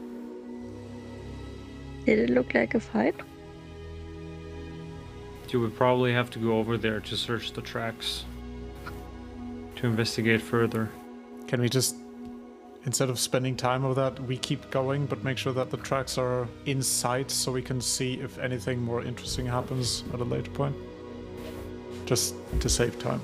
Did it look like a fight? You would probably have to go over there to search the tracks. To investigate further. Can we just, instead of spending time with that, we keep going, but make sure that the tracks are in sight so we can see if anything more interesting happens at a later point? Just to save time.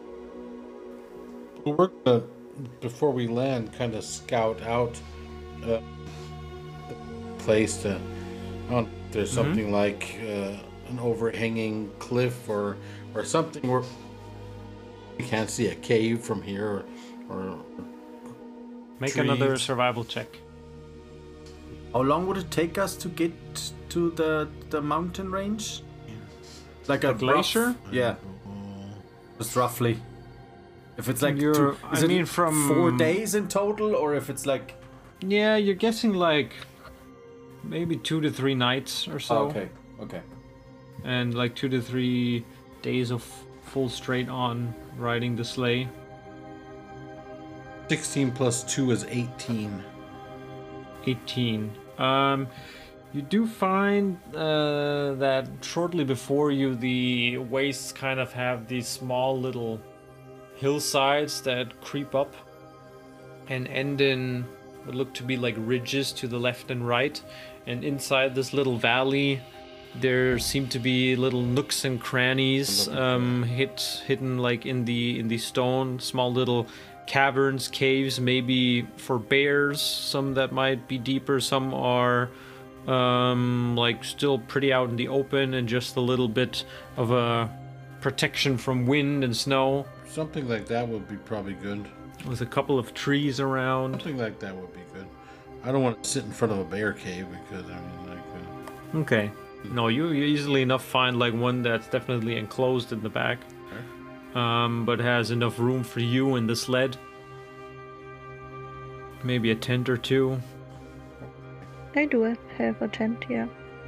We're gonna, before we land, kind of scout out the place to. I don't know if there's something like an overhanging cliff or something where we can't see a cave from here or Make trees. another survival check. How long would it take us to get to the mountain range? Like a glacier? rough- yeah. Just roughly. If it's like You're- is I it mean, from- 4 days in total, or if it's like Yeah, you're guessing like maybe 2 to 3 nights or so. okay. And like 2 to 3 days of full straight on riding the sleigh. 16 plus 2 is 18. 18. You do find that shortly before you, the wastes kind of have these small little hillsides that creep up and end in what look to be like ridges to the left and right, and inside this little valley there seem to be little nooks and crannies hidden like in the stone, small little caverns, caves, maybe for bears, some that might be deeper, some are like still pretty out in the open and just a little bit of a protection from wind and snow, Something like that would be probably good. with a couple of trees around. Something like that would be good. I don't want to sit in front of a bear cave because I mean, like, Okay. No, you easily enough find like one that's definitely enclosed in the back, but has enough room for you and the sled. Maybe a tent or two. I do have a tent here.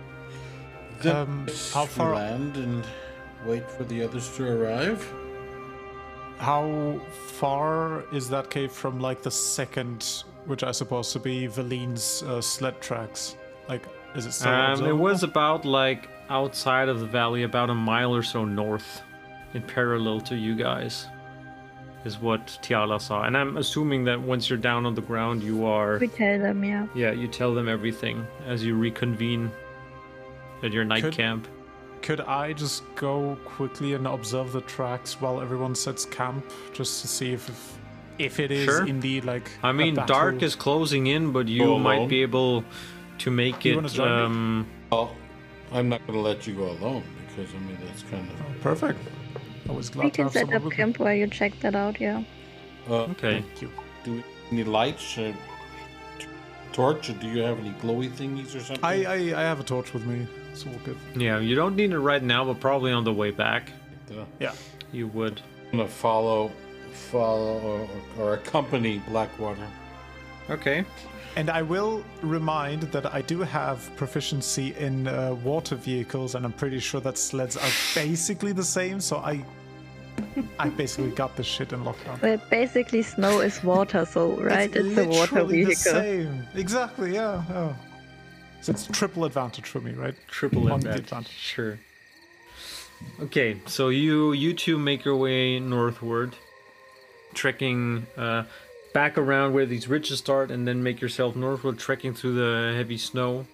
How far? land and wait for the others to arrive. How far is that cave from like the second, which I suppose to be Valine's sled tracks? Like, is it still It observable? was about like outside of the valley, about a mile or so north, in parallel to you guys, is what Tiala saw. And I'm assuming that once you're down on the ground, you are. We tell them, yeah. Yeah, you tell them everything as you reconvene at your night camp. Could I just go quickly and observe the tracks while everyone sets camp, just to see if it is Sure. indeed like? I a mean, battle? dark is closing in, but you Go might alone? be able to make You wanna it. join me? Well, I'm not going to let you go alone because I mean that's kind of. Perfect. I was glad We to can have set someone up with camp while you check that out, yeah. Okay. Thank you. Do we need lights? Torch? Or do you have any glowy thingies or something? I have a torch with me. It's all good. Yeah, you don't need it right now, but probably on the way back, Yeah. you would. I'm gonna follow or accompany Blackwater. Okay. And I will remind that I do have proficiency in water vehicles, and I'm pretty sure that sleds are basically the same. So I basically got this shit in lockdown. Well, basically snow is water, so, right? It's a water literally the vehicle. same. Exactly. Yeah. Oh. So it's triple advantage for me, right? Triple On the advantage. advantage. Sure. Okay, so you two make your way northward, trekking back around where these ridges start, and then make yourself northward, trekking through the heavy snow.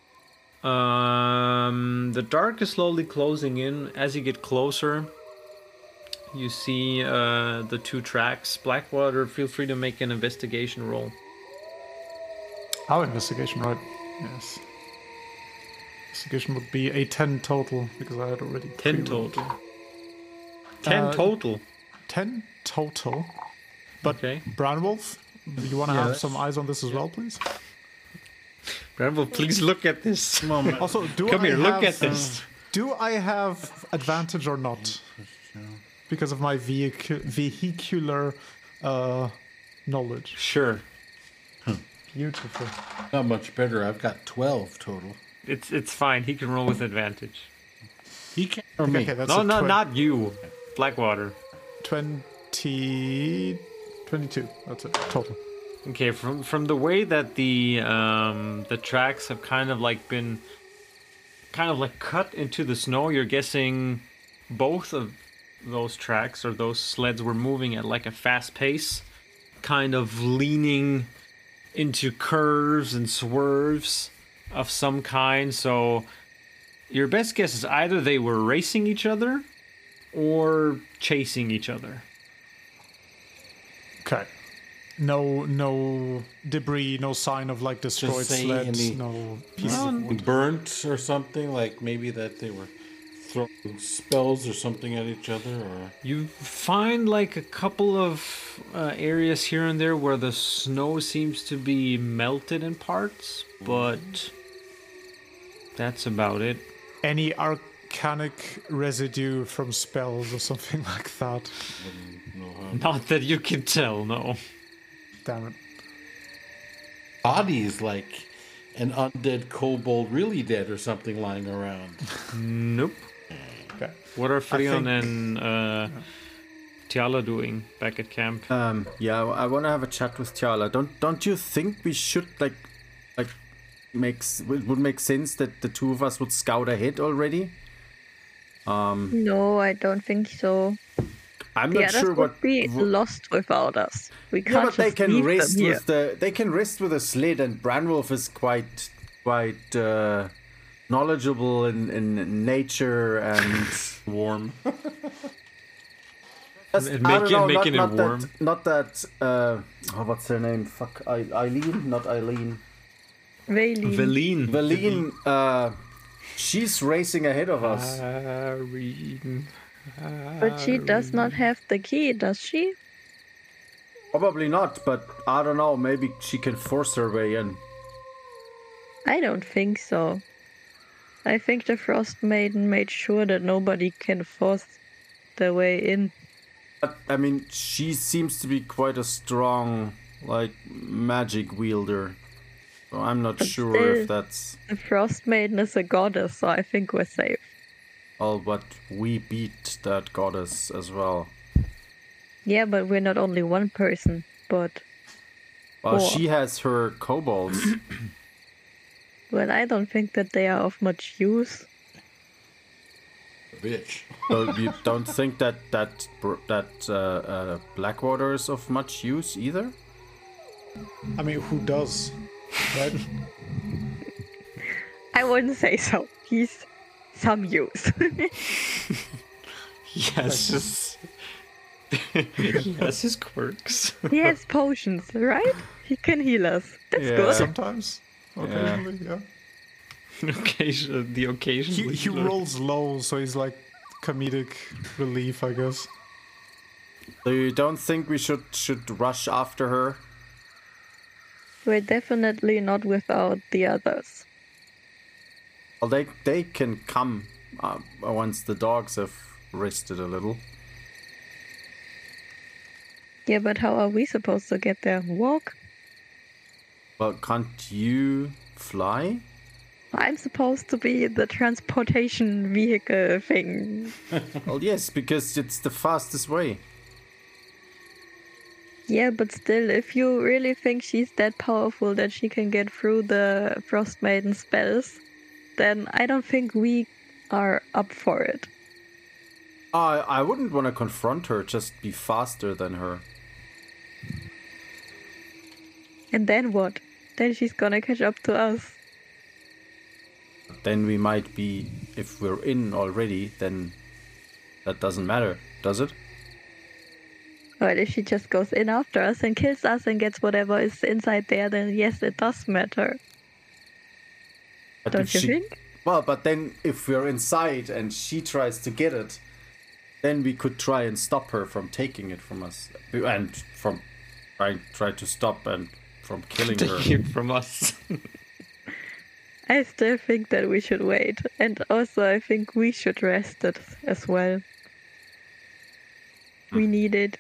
The dark is slowly closing in. As you get closer, you see the two tracks. Blackwater, feel free to make an investigation roll. Oh, investigation, right? Yes. Investigation would be a 10 total because I had already 10 pre-rolled. total. 10 Uh, total. 10 total. But Okay. Brown Wolf, you want to have Yes. some eyes on this as well, please? Granville, please look at this. Also, Come here, look at this. Do I have advantage or not? Because of my vehicular knowledge. Sure. Beautiful. Not much better. I've got 12 total. It's fine. He can roll with advantage. He can't or me. Okay, that's No, a no, not you. Blackwater. 22. That's it. Total. Okay, from the way that the tracks have kind of like been cut into the snow, you're guessing both of those tracks or those sleds were moving at like a fast pace, kind of leaning into curves and swerves of some kind. So your best guess is either they were racing each other or chasing each other. Okay. No debris, no sign of like destroyed say sleds, any- no pieces of wood. Burnt or something, like maybe that they were throwing spells or something at each other, or You find like a couple of areas here and there where the snow seems to be melted in parts, but that's about it. Any arcanic residue from spells or something like that. Not that you can tell, no. Damn it. bodies like an undead kobold really dead or something lying around. Nope. Okay. What are Freon think- and Tiala doing back at camp? Yeah, I want to have a chat with Tiala. Don't you think we should like would make sense that the two of us would scout ahead already? No, I don't think so. I'm The not others sure would what. be lost without us. We Yeah, can't but they just can leave rest them here. with they can rest with a sled, and Branwolf is quite knowledgeable in nature and Warm. just, And I don't know, making not it warm. that not that what's her name? Fuck, Eileen, not Eileen. Valine. Valine, she's racing ahead of us. But she does not have the key, does she? Probably not, but I don't know. Maybe she can force her way in. I don't think so. I think the Frost Maiden made sure that nobody can force their way in. But I mean, she seems to be quite a strong, like, magic wielder. So I'm not But sure still- if that's The Frost Maiden is a goddess, so I think we're safe. all. But we beat that goddess as well. Yeah, but we're not only one person, but... Well, Four. she has her kobolds. Well, I don't think that they are of much use. Bitch. So you don't think that Blackwater is of much use either? I mean, who does? Right? I wouldn't say so. He's some use. Yes. He has his quirks. He has potions, right? He can heal us. That's Yeah. good. Sometimes. Occasionally, yeah. The occasionally. He rolls low, so he's like comedic relief, I guess. So you don't think we should rush after her? We're definitely not without the others. Well, they can come once the dogs have rested a little. Yeah, but how are we supposed to get there? Walk? Well, can't you fly? I'm supposed to be the transportation vehicle thing. Well, yes, because it's the fastest way. Yeah, but still, if you really think she's that powerful that she can get through the Frost Maiden spells, then I don't think we are up for it. I wouldn't want to confront her, just be faster than her. And then what? Then she's gonna catch up to us. Then we might be, if we're in already, then that doesn't matter, does it? But if she just goes in after us and kills us and gets whatever is inside there, then yes, it does matter. But Don't if you she- think? Well, but then if we're inside and she tries to get it, then we could try and stop her from taking it from us. And from try to stop and from killing her. Take it from us. I still think that we should wait. And also, I think we should rest it as well. We need it.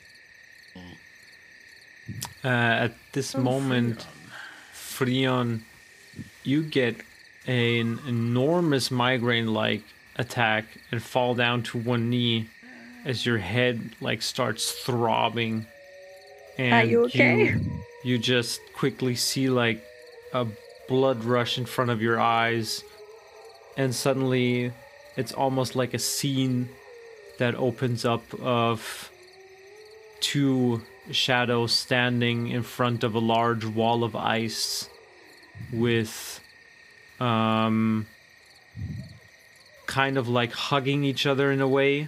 At this moment, Freon, you get an enormous migraine-like attack and fall down to one knee as your head like starts throbbing. And Are you okay? you just quickly see like a blood rush in front of your eyes, and suddenly it's almost like a scene that opens up of two shadows standing in front of a large wall of ice with kind of like hugging each other in a way.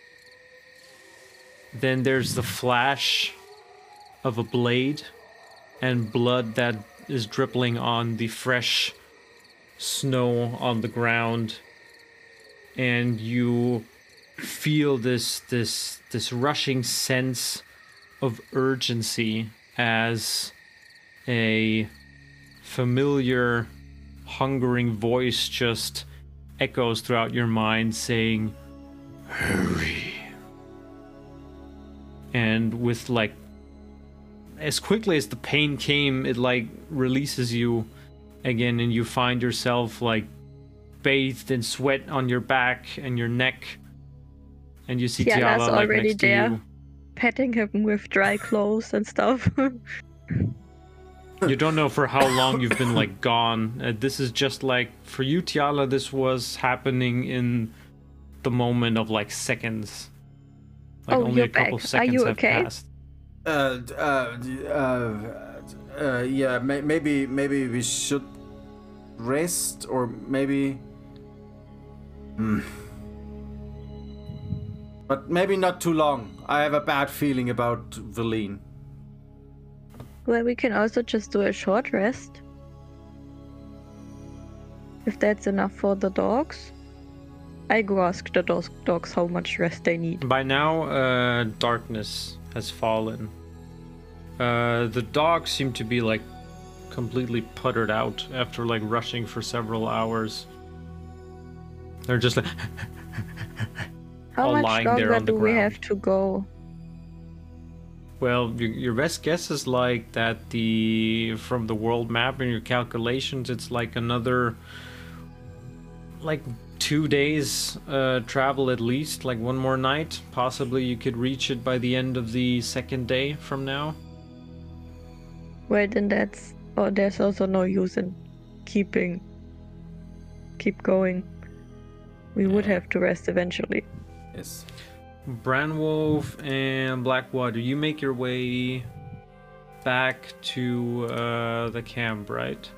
Then there's the flash of a blade and blood that is dripping on the fresh snow on the ground, and you feel this rushing sense of urgency as a familiar hungering voice just echoes throughout your mind saying, "Hurry." And with like as quickly as the pain came, it like releases you again, and you find yourself like bathed in sweat on your back and your neck, and you see Tiala's Tiala like already next there. to you. Petting him with dry clothes and stuff. You don't know for how long you've been like gone. This is just like for you, Tiala. This was happening in the moment of like seconds. Like Oh, only you're a couple back. Are seconds you have okay? passed. Yeah, maybe we should rest, or maybe. But maybe not too long. I have a bad feeling about Valine. Well, we can also just do a short rest. If that's enough for the dogs. I go ask the dogs how much rest they need. By now, darkness has fallen. The dogs seem to be like completely puttered out after like rushing for several hours. They're just like How all much lying there longer on the do we ground. have to go? Well, your best guess is like that from the world map and your calculations, it's like another like 2 days travel at least, like one more night. Possibly you could reach it by the end of the second day from now. Well, then there's also no use in keep going. We would have to rest eventually. Yes. Branwolf and Blackwater, you make your way back to the camp, right?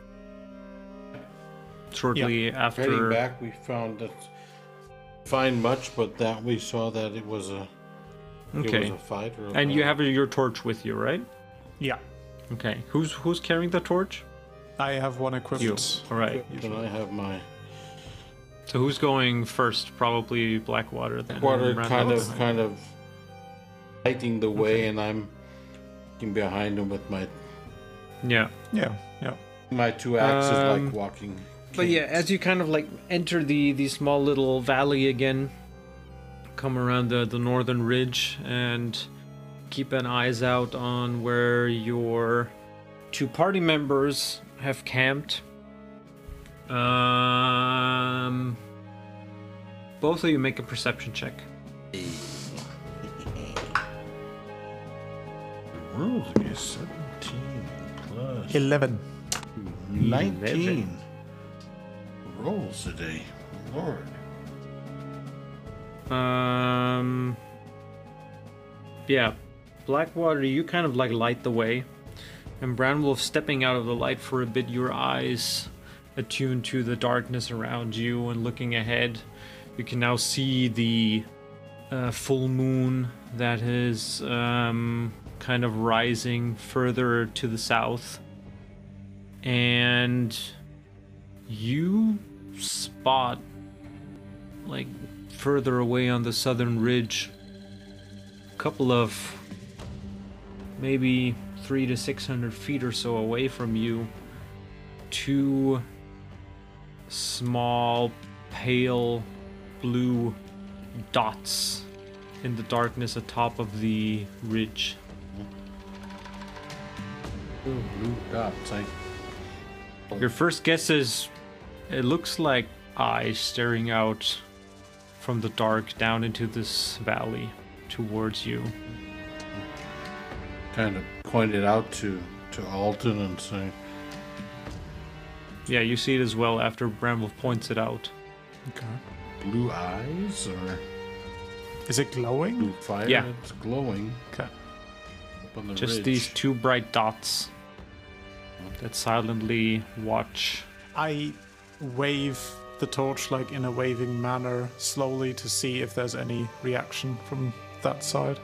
Shortly after. Heading back, we found that find much, but that we saw that it was a fight. And you have your torch with you, right? Yeah, Okay. Who's carrying the torch? I have one You. equipped. All right. And I have my So who's going first? Probably Blackwater then. water Branwolf. kind of lighting the way, and I'm looking behind him with my Yeah. Yeah. two axes, Um, like walking. But yeah, as you kind of like enter the small little valley again, come around the northern ridge and keep an eyes out on where your two party members have camped. Both of you make a perception check. Rules is 17 plus 11. 19 rolls today. Lord. Yeah, Blackwater, you kind of like light the way, and Branwolf stepping out of the light for a bit, your eyes attuned to the darkness around you, and looking ahead, you can now see the full moon that is kind of rising further to the south, and you spot, like further away on the southern ridge, a couple of maybe 300 to 600 feet or so away from you, two small pale blue dots in the darkness atop of the ridge. Blue dots. Your first guess is it looks like eyes staring out from the dark down into this valley towards you. Kind of pointed out to Alton and say, Yeah, you see it as well after Bramble points it out. Okay. blue eyes or Is it glowing? blue fire? Yeah. It's glowing Okay. up on the Just ridge. these two bright dots that silently watch. I wave the torch like in a waving manner slowly to see if there's any reaction from that side.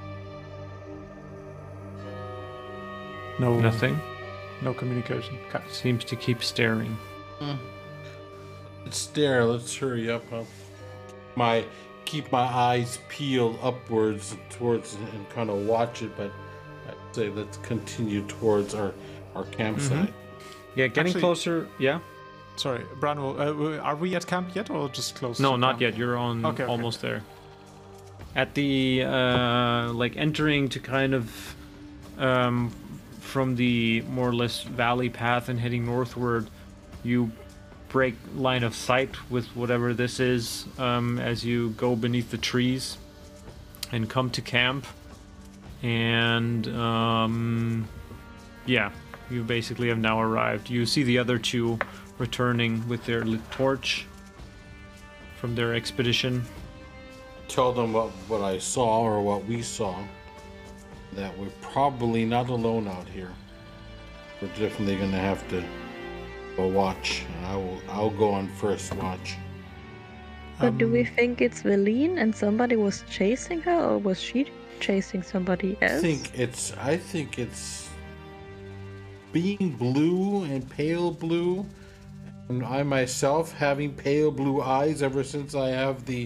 No, Nothing. No communication. Okay. Seems to keep staring. Let's stare. Let's hurry up. Keep my eyes peeled upwards towards and kind of watch it, but I'd say let's continue towards our campsite. Yeah, getting Actually- closer. Yeah. Sorry, Branwell, are we at camp yet or just close? No, to not camp? yet. You're on Okay, okay. almost there. At the like entering to kind of from the more or less valley path and heading northward, you break line of sight with whatever this is as you go beneath the trees and come to camp. And yeah, you basically have now arrived. You see the other two returning with their lit torch from their expedition. tell them what I saw or what we saw. That we're probably not alone out here. We're definitely gonna have to go watch. I'll go on first watch. But do we think it's Valine and somebody was chasing her, or was she chasing somebody else? I think it's being blue and pale blue, and I myself having pale blue eyes ever since I have the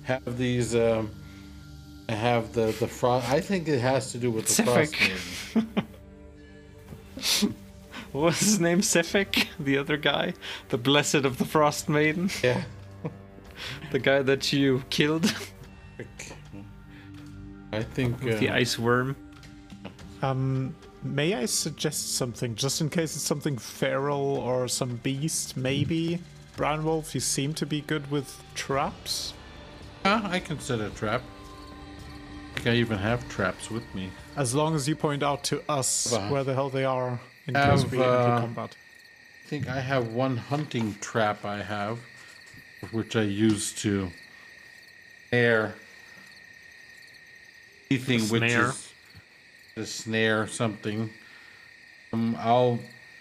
frost. I think it has to do with the frost maiden. What was his name? Sifik? The other guy? The Blessed of the Frost Maiden? Yeah. The guy that you killed? I think The ice worm? May I suggest something, just in case it's something feral or some beast, maybe? Brown Wolf, you seem to be good with traps. I can set a trap. I think I even have traps with me. As long as you point out to us where the hell they are in Have, case we enter combat. I think I have one hunting trap I have, which I use to snare anything which snare? is a snare something. I'll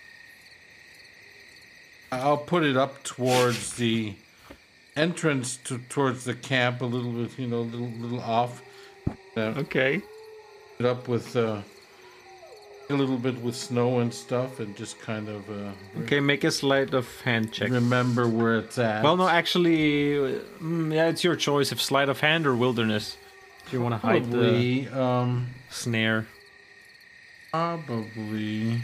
put it up towards the entrance towards the camp a little bit, little off. Okay. It up with a little bit with snow and stuff, and just kind of Okay, make a sleight of hand check. remember where it's at. Well, no, actually, yeah, it's your choice of sleight of hand or wilderness. Do you want to hide the Probably, snare? probably,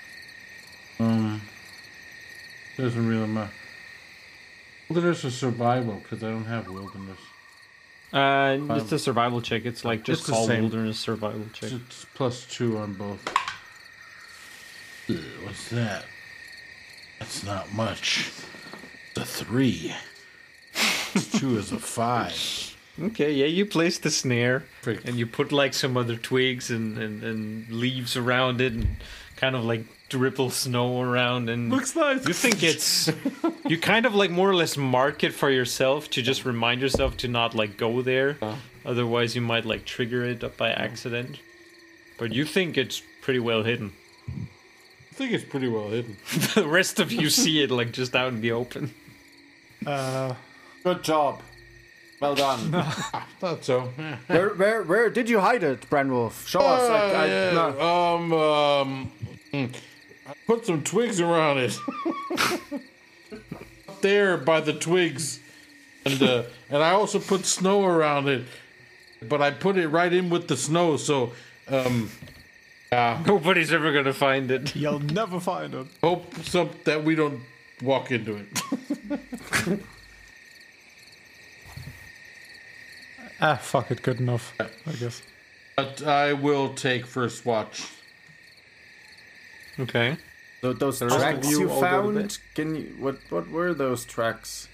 doesn't really matter. Wilderness or survival, because I don't have wilderness. It's a survival check. It's like just It's the called same. wilderness survival check. It's +2 on both. Ugh, what's that? That's not much. It's a 3. 2 is a 5. Okay, yeah, you place the snare Frick. and you put like some other twigs and leaves around it and kind of like dribble snow around and Looks nice. you think it's you kind of like more or less mark it for yourself to just remind yourself to not like go there, otherwise you might like trigger it up by accident, but you think it's pretty well hidden. I think it's pretty well hidden. The rest of you see it like just out in the open. Good job. Well done. Thought so. Where did you hide it, Branwolf? Show us. I put some twigs around it. Up there by the twigs, and I also put snow around it, but I put it right in with the snow. So, Nobody's ever gonna find it. You'll never find it. hope that we don't walk into it. Fuck it, good enough, I guess. But I will take first watch. Okay. Those rest of tracks you you all go to found, bed. can you, what were those tracks?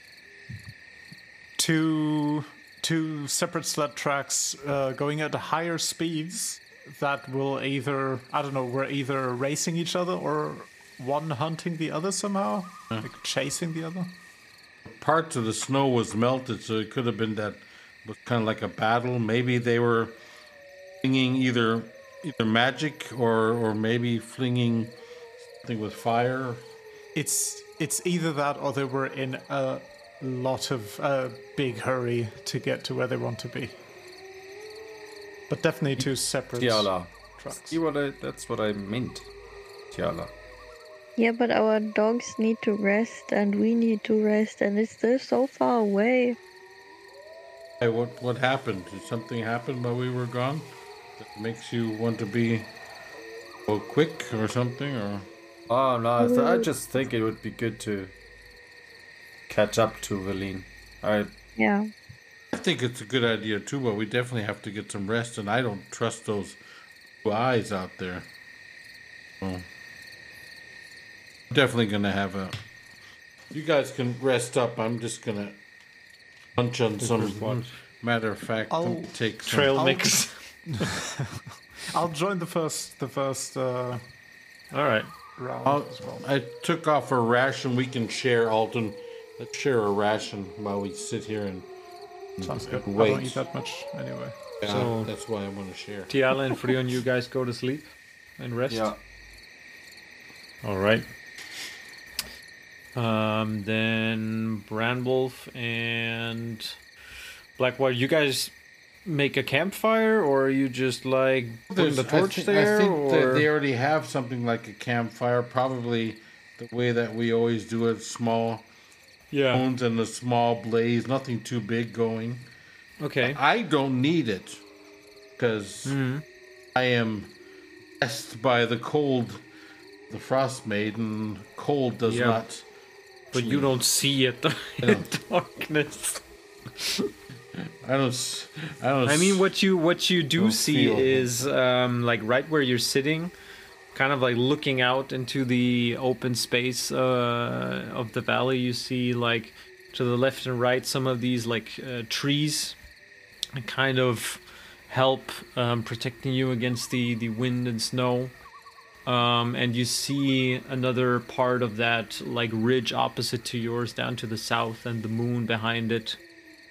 Two separate sled tracks going at higher speeds that will either, I don't know, we're either racing each other or one hunting the other somehow, like chasing the other. Parts of the snow was melted, so it could have been that was kind of like a battle. Maybe they were flinging either magic or maybe flinging something with fire. It's either that or they were in a lot of big hurry to get to where they want to be. But definitely two separate Tiala. tracks. See that's what I meant. Tiala. Yeah, but our dogs need to rest and we need to rest and it's still so far away. Hey, what happened? Did something happen while we were gone that makes you want to be quick or something? Or Oh no, I just think it would be good to catch up to Valine. Yeah. I think it's a good idea too, but we definitely have to get some rest, and I don't trust those blue eyes out there. So, I'm definitely gonna have a. You guys can rest up. I'm just gonna punch on some. Matter of fact, I'll take some. Trail mix. I'll join the first All right. round as well. I took off a ration. We can share, Alton. Let's share a ration while we sit here and Sounds good. I Wait. don't eat that much anyway. Yeah, So- that's why I want to share. Tiala and Freon, you guys go to sleep and rest. Yeah. All right. Then Branwolf and Blackwater, you guys make a campfire, or are you just like putting the torch there? I think that Or they already have something like a campfire, probably the way that we always do it, small yeah. bones and a small blaze, nothing too big going. Okay. I don't need it because I am blessed by the cold, the frost maiden. Cold does Yeah. not. But you don't see it in darkness. I don't. I don't. I mean, what you do Don't see feel. is like right where you're sitting, kind of like looking out into the open space of the valley. You see like to the left and right some of these like trees, that kind of help protecting you against the wind and snow. And you see another part of that like ridge opposite to yours down to the south, and the moon behind it.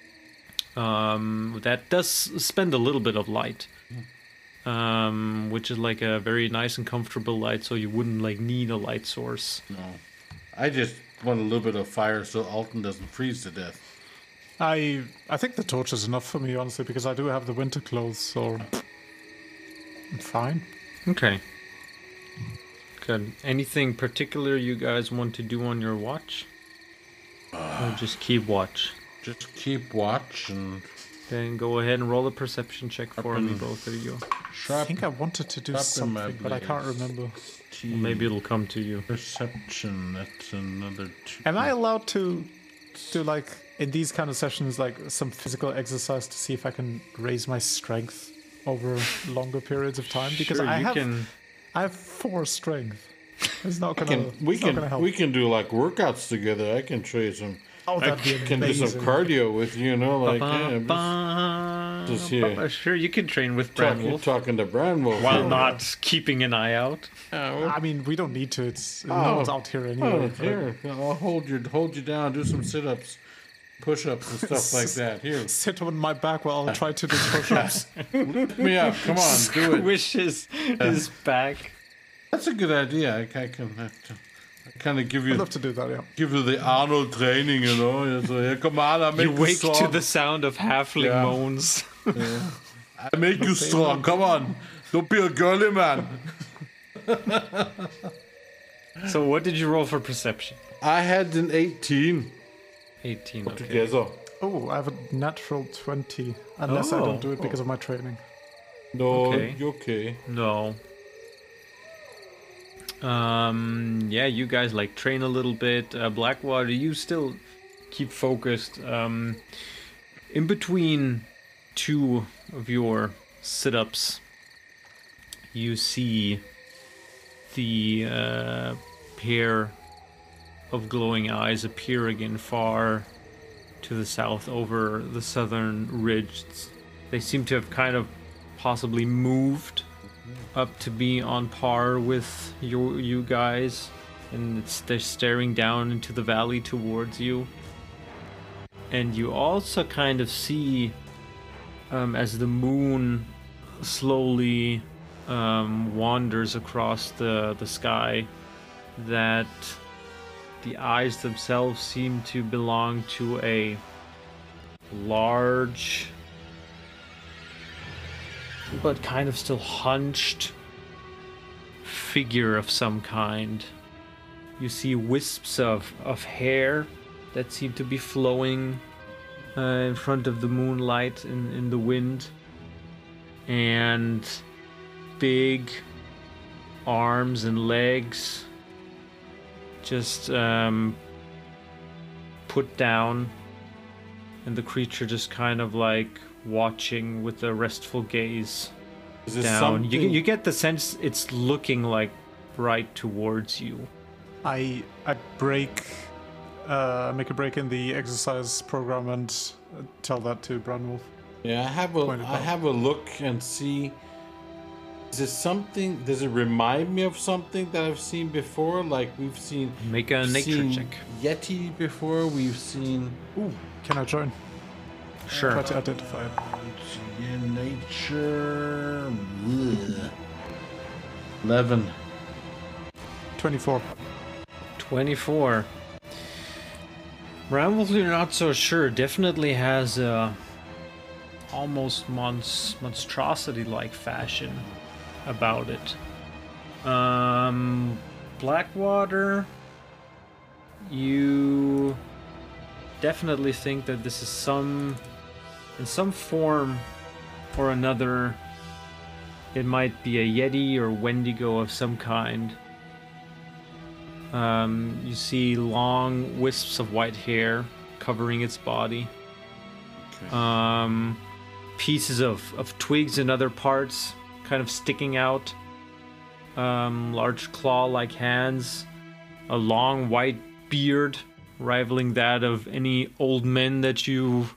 That does spend a little bit of light, which is like a very nice and comfortable light, so you wouldn't like need a light source. No. I just want a little bit of fire so Alton doesn't freeze to death. I think the torch is enough for me, honestly, because I do have the winter clothes, so I'm fine. Okay. Good. Anything particular you guys want to do on your watch? Or just keep watch? Just keep watch and Then go ahead and roll a perception check for me, both of you. I sharp think I wanted to do Sharpen my something, but I can't blades. remember. Well, maybe it'll come to you. perception. That's another two. Am I allowed to do, like, in these kind of sessions, like, some physical exercise to see if I can raise my strength over longer periods of time? Because Sure, I you have can. I have 4 strength. It's not gonna. We it's not gonna can help. we can do like workouts together. I can show you some. Oh, I that'd be can do some amazing. cardio with you. You know, like yeah, Just here. Sure, you can train with you're Branwolf talking to Branwolf. while not keeping an eye out. I mean, we don't need to. It's no one's out here anyway. Oh, but- here, I'll hold you down. Do some sit-ups, push-ups, and stuff like that. Here, Sit on my back while I'll try to do push-ups. lift me up. Come on, do it. Squish his back. That's a good idea. I can have to. I kind of give I'd you love to do that, yeah. the Arnold training, you know. So, yeah, come on, I make You you wake strong. to the sound of halfling Yeah. moans. I make you strong. Come on, don't be a girly man. So what did you roll for perception? I had an 18 18. Okay. together. Oh, I have a natural 20. Unless I don't do it because of my training. No, Okay. you okay? No. Yeah, you guys like train a little bit. Blackwater, you still keep focused. In between 2 of your sit-ups, you see the pair of glowing eyes appear again far to the south over the southern ridge. They seem to have kind of possibly moved up to be on par with you guys, and they're staring down into the valley towards you. And you also kind of see, as the moon slowly wanders across the sky, that the eyes themselves seem to belong to a large but kind of still hunched figure of some kind. You see wisps of hair that seem to be flowing in front of the moonlight in the wind, and big arms and legs just put down, and the creature just kind of like watching with a restful gaze Is this down. something? You get the sense it's looking like right towards you. I break, make a break in the exercise program and tell that to Branwolf. Yeah, Point it I out. have a look and see. Is it something? Does it remind me of something that I've seen before? Like we've seen. Make a we've nature seen check. Yeti before. We've seen. Ooh, can I join? Sure. Try to identify it. In nature. Ugh. 11. 24. 24. Brambles, you're not so sure. Definitely has a almost monstrosity-like fashion about it. Blackwater, you definitely think that this is in some form or another, it might be a Yeti or Wendigo of some kind. You see long wisps of white hair covering its body. Okay. Pieces of twigs and other parts kind of sticking out. Large claw-like hands. A long white beard rivaling that of any old men that you've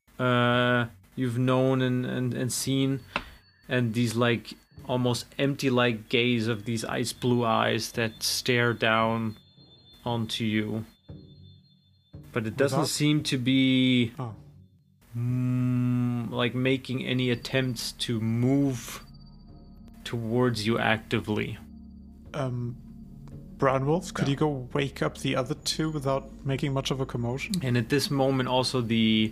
known and seen. And these like almost empty-like gaze of these ice blue eyes that stare down onto you. But it doesn't seem to be Oh. like making any attempts to move towards you actively. Brown Wolf, could you go wake up the other two without making much of a commotion? And at this moment also the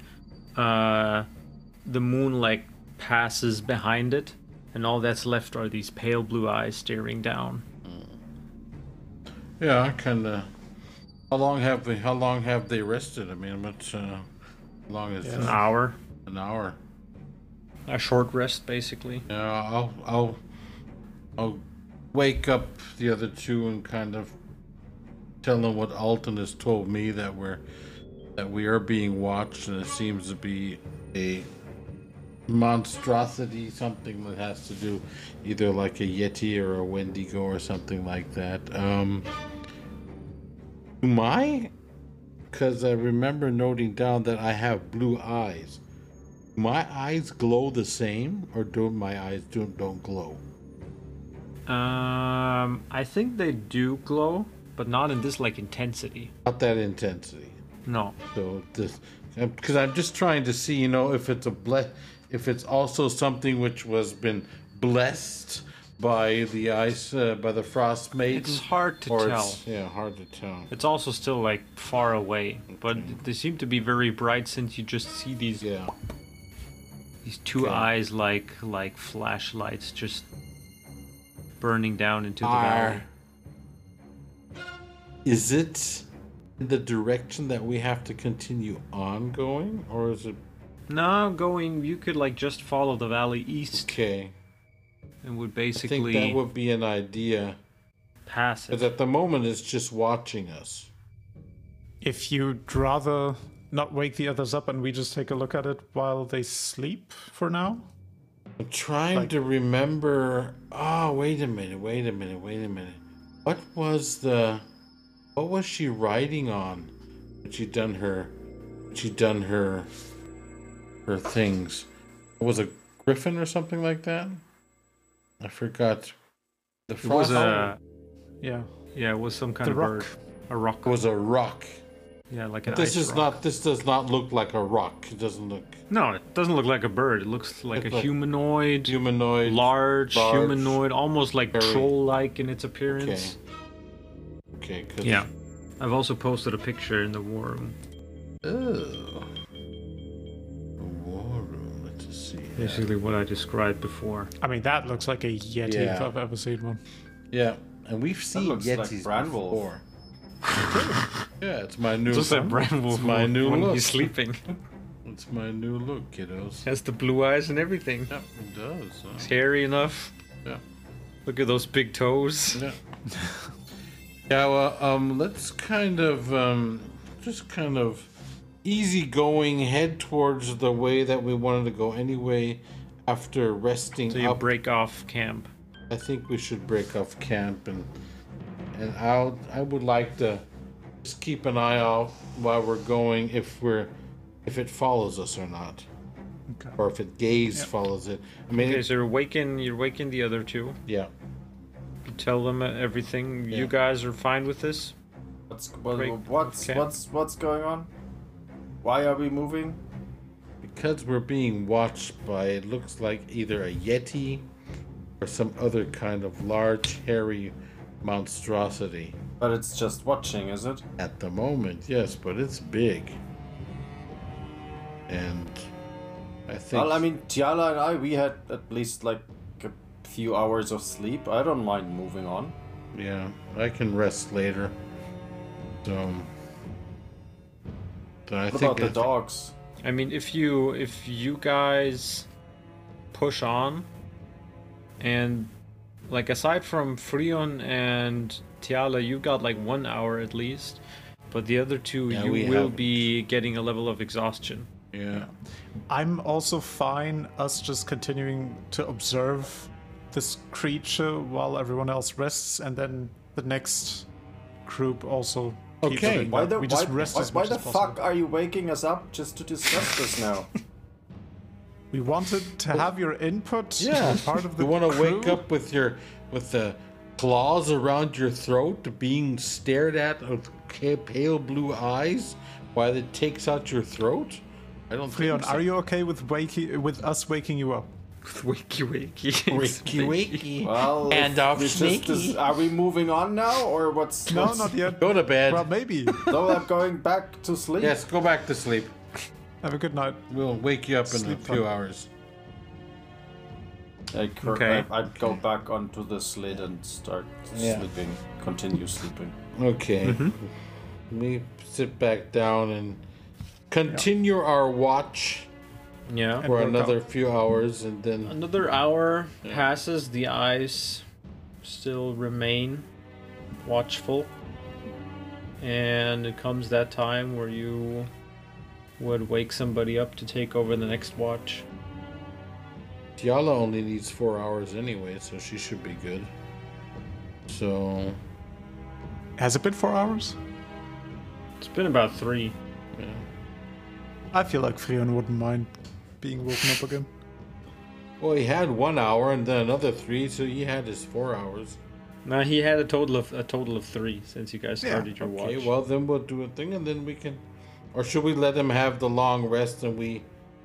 moon like passes behind it, and all that's left are these pale blue eyes staring down. Yeah, I kinda. How long have they rested? I mean, much long is An hour. An hour. A short rest, basically. Yeah, I'll wake up the other two and kind of tell them what Alton has told me, that we are being watched, and it seems to be a monstrosity, something that has to do either like a Yeti or a Wendigo or something like that. Because I remember noting down that I have blue eyes. My eyes glow the same, or do my eyes don't glow? I think they do glow, but not in this like intensity. Not that intensity. No. So this, because I'm just trying to see, if it's if it's also something which was been blessed by the ice, by the frost maiden. It's hard to or tell. Yeah, hard to tell. It's also still like far away, but they seem to be very bright since you just see these Yeah. these two Okay. eyes like flashlights just burning down into the valley. Is it in the direction that we have to continue on going, or is it No, you could like just follow the valley east okay? and would I think basically that would be an idea, pass because it. at the moment it's just watching us. If you'd rather not wake the others up and we just take a look at it while they sleep for now? I'm trying to remember. Oh, wait a minute. What was she riding on when she done her things? Was it a griffin or something like that? I forgot. The It was frost Yeah. it was some kind The of rock. bird. A rock. was a rock. Yeah, like an This ice is rock. this does not look like a rock. It doesn't look No, it doesn't look like a bird. It looks like a It's like humanoid, humanoid. large humanoid, almost like very- troll-like in its appearance. Okay, 'cause- Yeah. I've also posted a picture in the war room. Oh. War room. Let's see. Basically what I described before. I mean, that looks like a Yeti Yeah. if I've ever seen one. Yeah, and we've seen looks like Yetis Branwolf. before. Yeah, it's my new. Just like Bramble It's my new when look. he's sleeping. It's my new look, kiddos. Has the blue eyes and everything. Yeah, it does. It's hairy enough. Yeah. Look at those big toes. Yeah. Yeah. Well, let's just kind of easy going, head towards the way that we wanted to go anyway. After resting So you up, break off camp. I think we should break off camp and I would like to just keep an eye out while we're going if it follows us or not. Okay. Or if it follows it. I mean, Okay, so you're waking the other two. yeah. You tell them everything. Yeah. You guys are fine with this? What's Break what's camp. what's going on? Why are we moving? because we're being watched by, it looks like either a Yeti or some other kind of large, hairy monstrosity. But it's just watching, is it? At the moment, yes, but it's big. And I think... Well, I mean, Tiala and I, we had at least like a few hours of sleep. I don't mind moving on. Yeah, I can rest later. So... What about the dogs? I mean, if you guys push on, and like aside from Freon and Tiala, you got like 1 hour at least, but the other two Yeah, you we will haven't. be getting a level of exhaustion. Yeah. I'm also fine us just continuing to observe this creature while everyone else rests, and then the next group also keeps Okay, doing Why that. the We just rest as why much the as possible. fuck are you waking us up just to discuss this now? We wanted to have your input. Yeah, as part of the you want to wake crew. up with the claws around your throat, being stared at with pale blue eyes while it takes out your throat? I don't Freon, think so. are you okay with us waking you up? Wakey wakey. Wakey wakey. Well, and if off we just sneaky. are we moving on now, or what's? No, what's- not yet. Go to bed. Well, maybe. So I'm going back to sleep. Yes, go back to sleep. Have a good night. We'll wake you up in a Sleep few time. hours. Okay. I'd go back onto the sled and start Yeah. sleeping. Continue sleeping. Okay. Let me sit back down and continue our watch Yeah. for work another out. few hours, and then Another hour passes, the eyes still remain watchful. And it comes that time where you would wake somebody up to take over the next watch. Tiala only needs 4 hours anyway, so she should be good. So, Has it been 4 hours? It's been about 3. yeah. I feel like Freon wouldn't mind being woken up again. Well, he had 1 hour and then another 3, so he had his 4 hours. No, he had a total of 3 since you guys Yeah, started your Okay, watch. well then we'll do a thing, and then we can, or should we let him have the long rest and we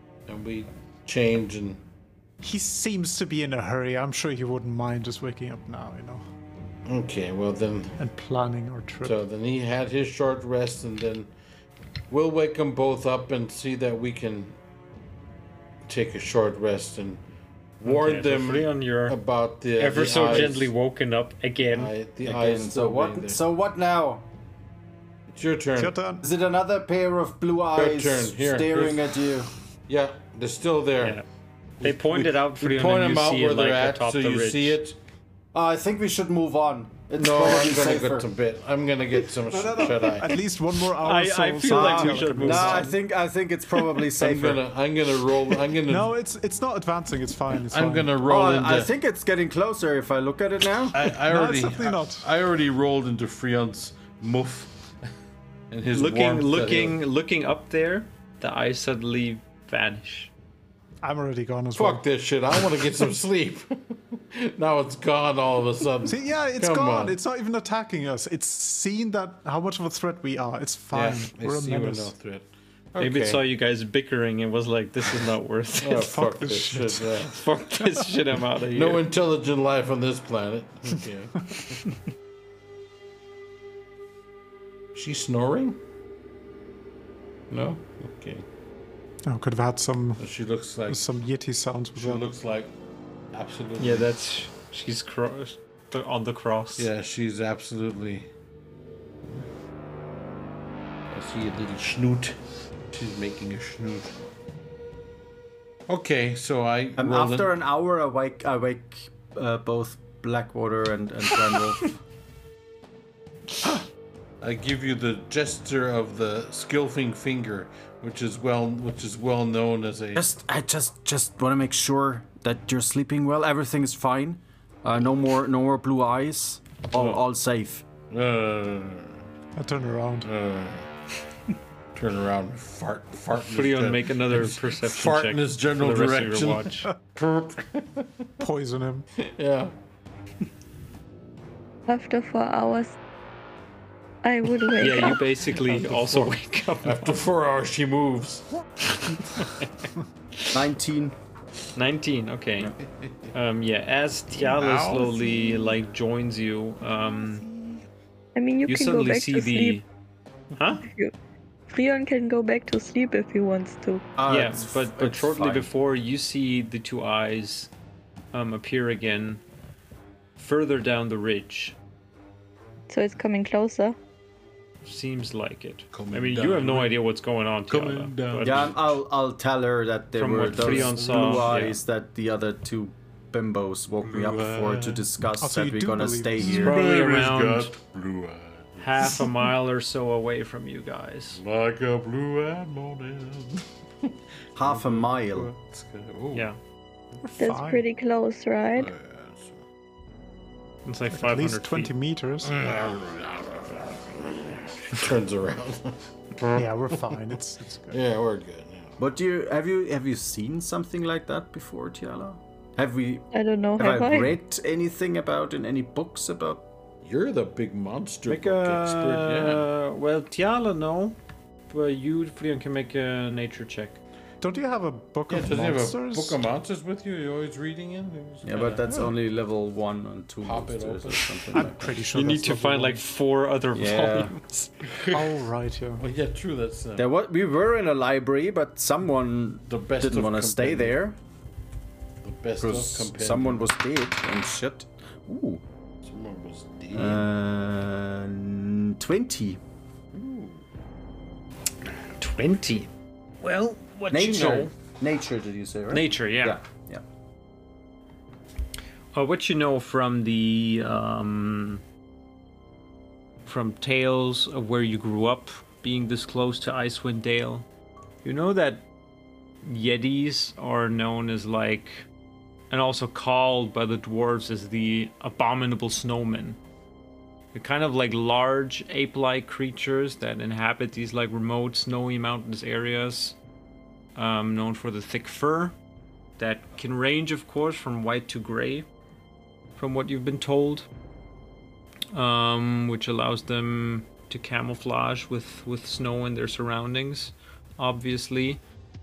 change and He seems to be in a hurry. I'm sure he wouldn't mind just waking up now, you know, okay, well then. and planning our trip. So then he had his short rest, and then we'll wake them both up and see that we can take a short rest and warn Okay, so them Freon, you're about the ever the so eyes. gently woken up again. The Again, eyes so still being what? there. So what now? It's your turn. It's your turn. Is it another pair of blue eyes turn. Here, staring here's- at you? Yeah, they're still there. Yeah. They pointed out We Freon point and them you out see where it they're like at, atop so the you ridge. see it. I think we should move on. It's No, probably I'm gonna safer. get to bed. I'm gonna get some shut eye. At least one more hour. I so feel like we Tiala should can move No, on. I think it's probably I'm safer. gonna roll. I'm gonna. No, it's not advancing. It's fine. It's I'm fine. gonna roll Oh, into. I think it's getting closer if I look at it now. I No, it's already. definitely not. I already rolled into Freon's muff. And his warmth Looking up there, the eyes suddenly vanish. I'm already gone as Fuck well. this shit. I want to get some sleep. Now it's gone all of a sudden. See, yeah, it's Come gone. on. It's not even attacking us. It's seen that how much of a threat we are. It's fine. Yeah, We're I a see we're no menace. threat. Maybe it Okay. saw you guys bickering and was like, "This is not worth it. Oh, Fuck fuck this this shit. shit. Yeah. Fuck this shit. I'm out of here." No intelligent life on this planet. Okay. She's snoring? No? Okay. Oh, could have had some She looks like Yeti sounds with she that. looks like absolutely. Yeah, that's she's on the cross. Yeah, she's absolutely. I see a little snoot. She's making a snoot. Okay, so I roll in- After an hour, I wake both Blackwater and Brandwolf. I give you the gesture of the skilfing finger, which is well known as a. I just want to make sure that you're sleeping well. Everything is fine. No more blue eyes. All safe. I turn around. Turn around, and fart. Freon, make another perception fart check in his general for the rest direction. of your watch. Poison him. Yeah. After 4 hours, I would wake Yeah, you up. basically also wake up. After 4 hours, she moves. 19. 19. Okay. As Tiala slowly like joins you, I mean, you you can go suddenly back see to the. sleep. Huh? Freon can go back to sleep if he wants to. Yeah, It's but shortly fine. before you see the two eyes appear again further down the ridge. So it's coming closer. Seems like it. Coming I mean, down you have no the ridge. idea what's going on, Coming Tiala. down. but- Yeah, I'll tell her that there From were what those Freon blue saw, yeah. eyes that the other two bimbos woke me up for to discuss Also, that you we're do gonna believe stay this. here. Probably Baby's around got blue eyes. half a mile or so away from you guys. Like a blue-eyed morning. Half a mile. Oh, Yeah, That's Fine. pretty close, right? yes. it's like At 500 least 20 feet. meters. Turns around. Yeah, we're fine. It's good. Yeah, we're good. Yeah. But have you seen something like that before, Tiala? Have I don't know. have Have I I? read anything about in any books about? You're the big monster Make book expert, well, Tiala no, but you, Freon, can make a nature check. Don't you have a book yeah. of Does he have a monsters? book of monsters with you? You're always reading in? Yeah, but that's only level 1 and 2 Pop it monsters or open. something I'm like that. pretty sure You need that's to level find one. like 4 other Yeah. volumes. Oh, right, yeah. Oh, yeah, true. That's We were in a library, but someone the best didn't of want to stay compendium. there The best of because compendium. someone was dead and shit. Ooh. Someone was dead. 20. 20. Well, what Nature. you know. Nature, did you say, right? Nature, yeah. Yeah. What you know from the from tales of where you grew up, being this close to Icewind Dale, you know that Yetis are known as like, and also called by the dwarves as the abominable snowmen. They're kind of like large ape-like creatures that inhabit these like remote snowy mountainous areas, known for the thick fur that can range, of course, from white to gray, from what you've been told, which allows them to camouflage with snow in their surroundings, obviously.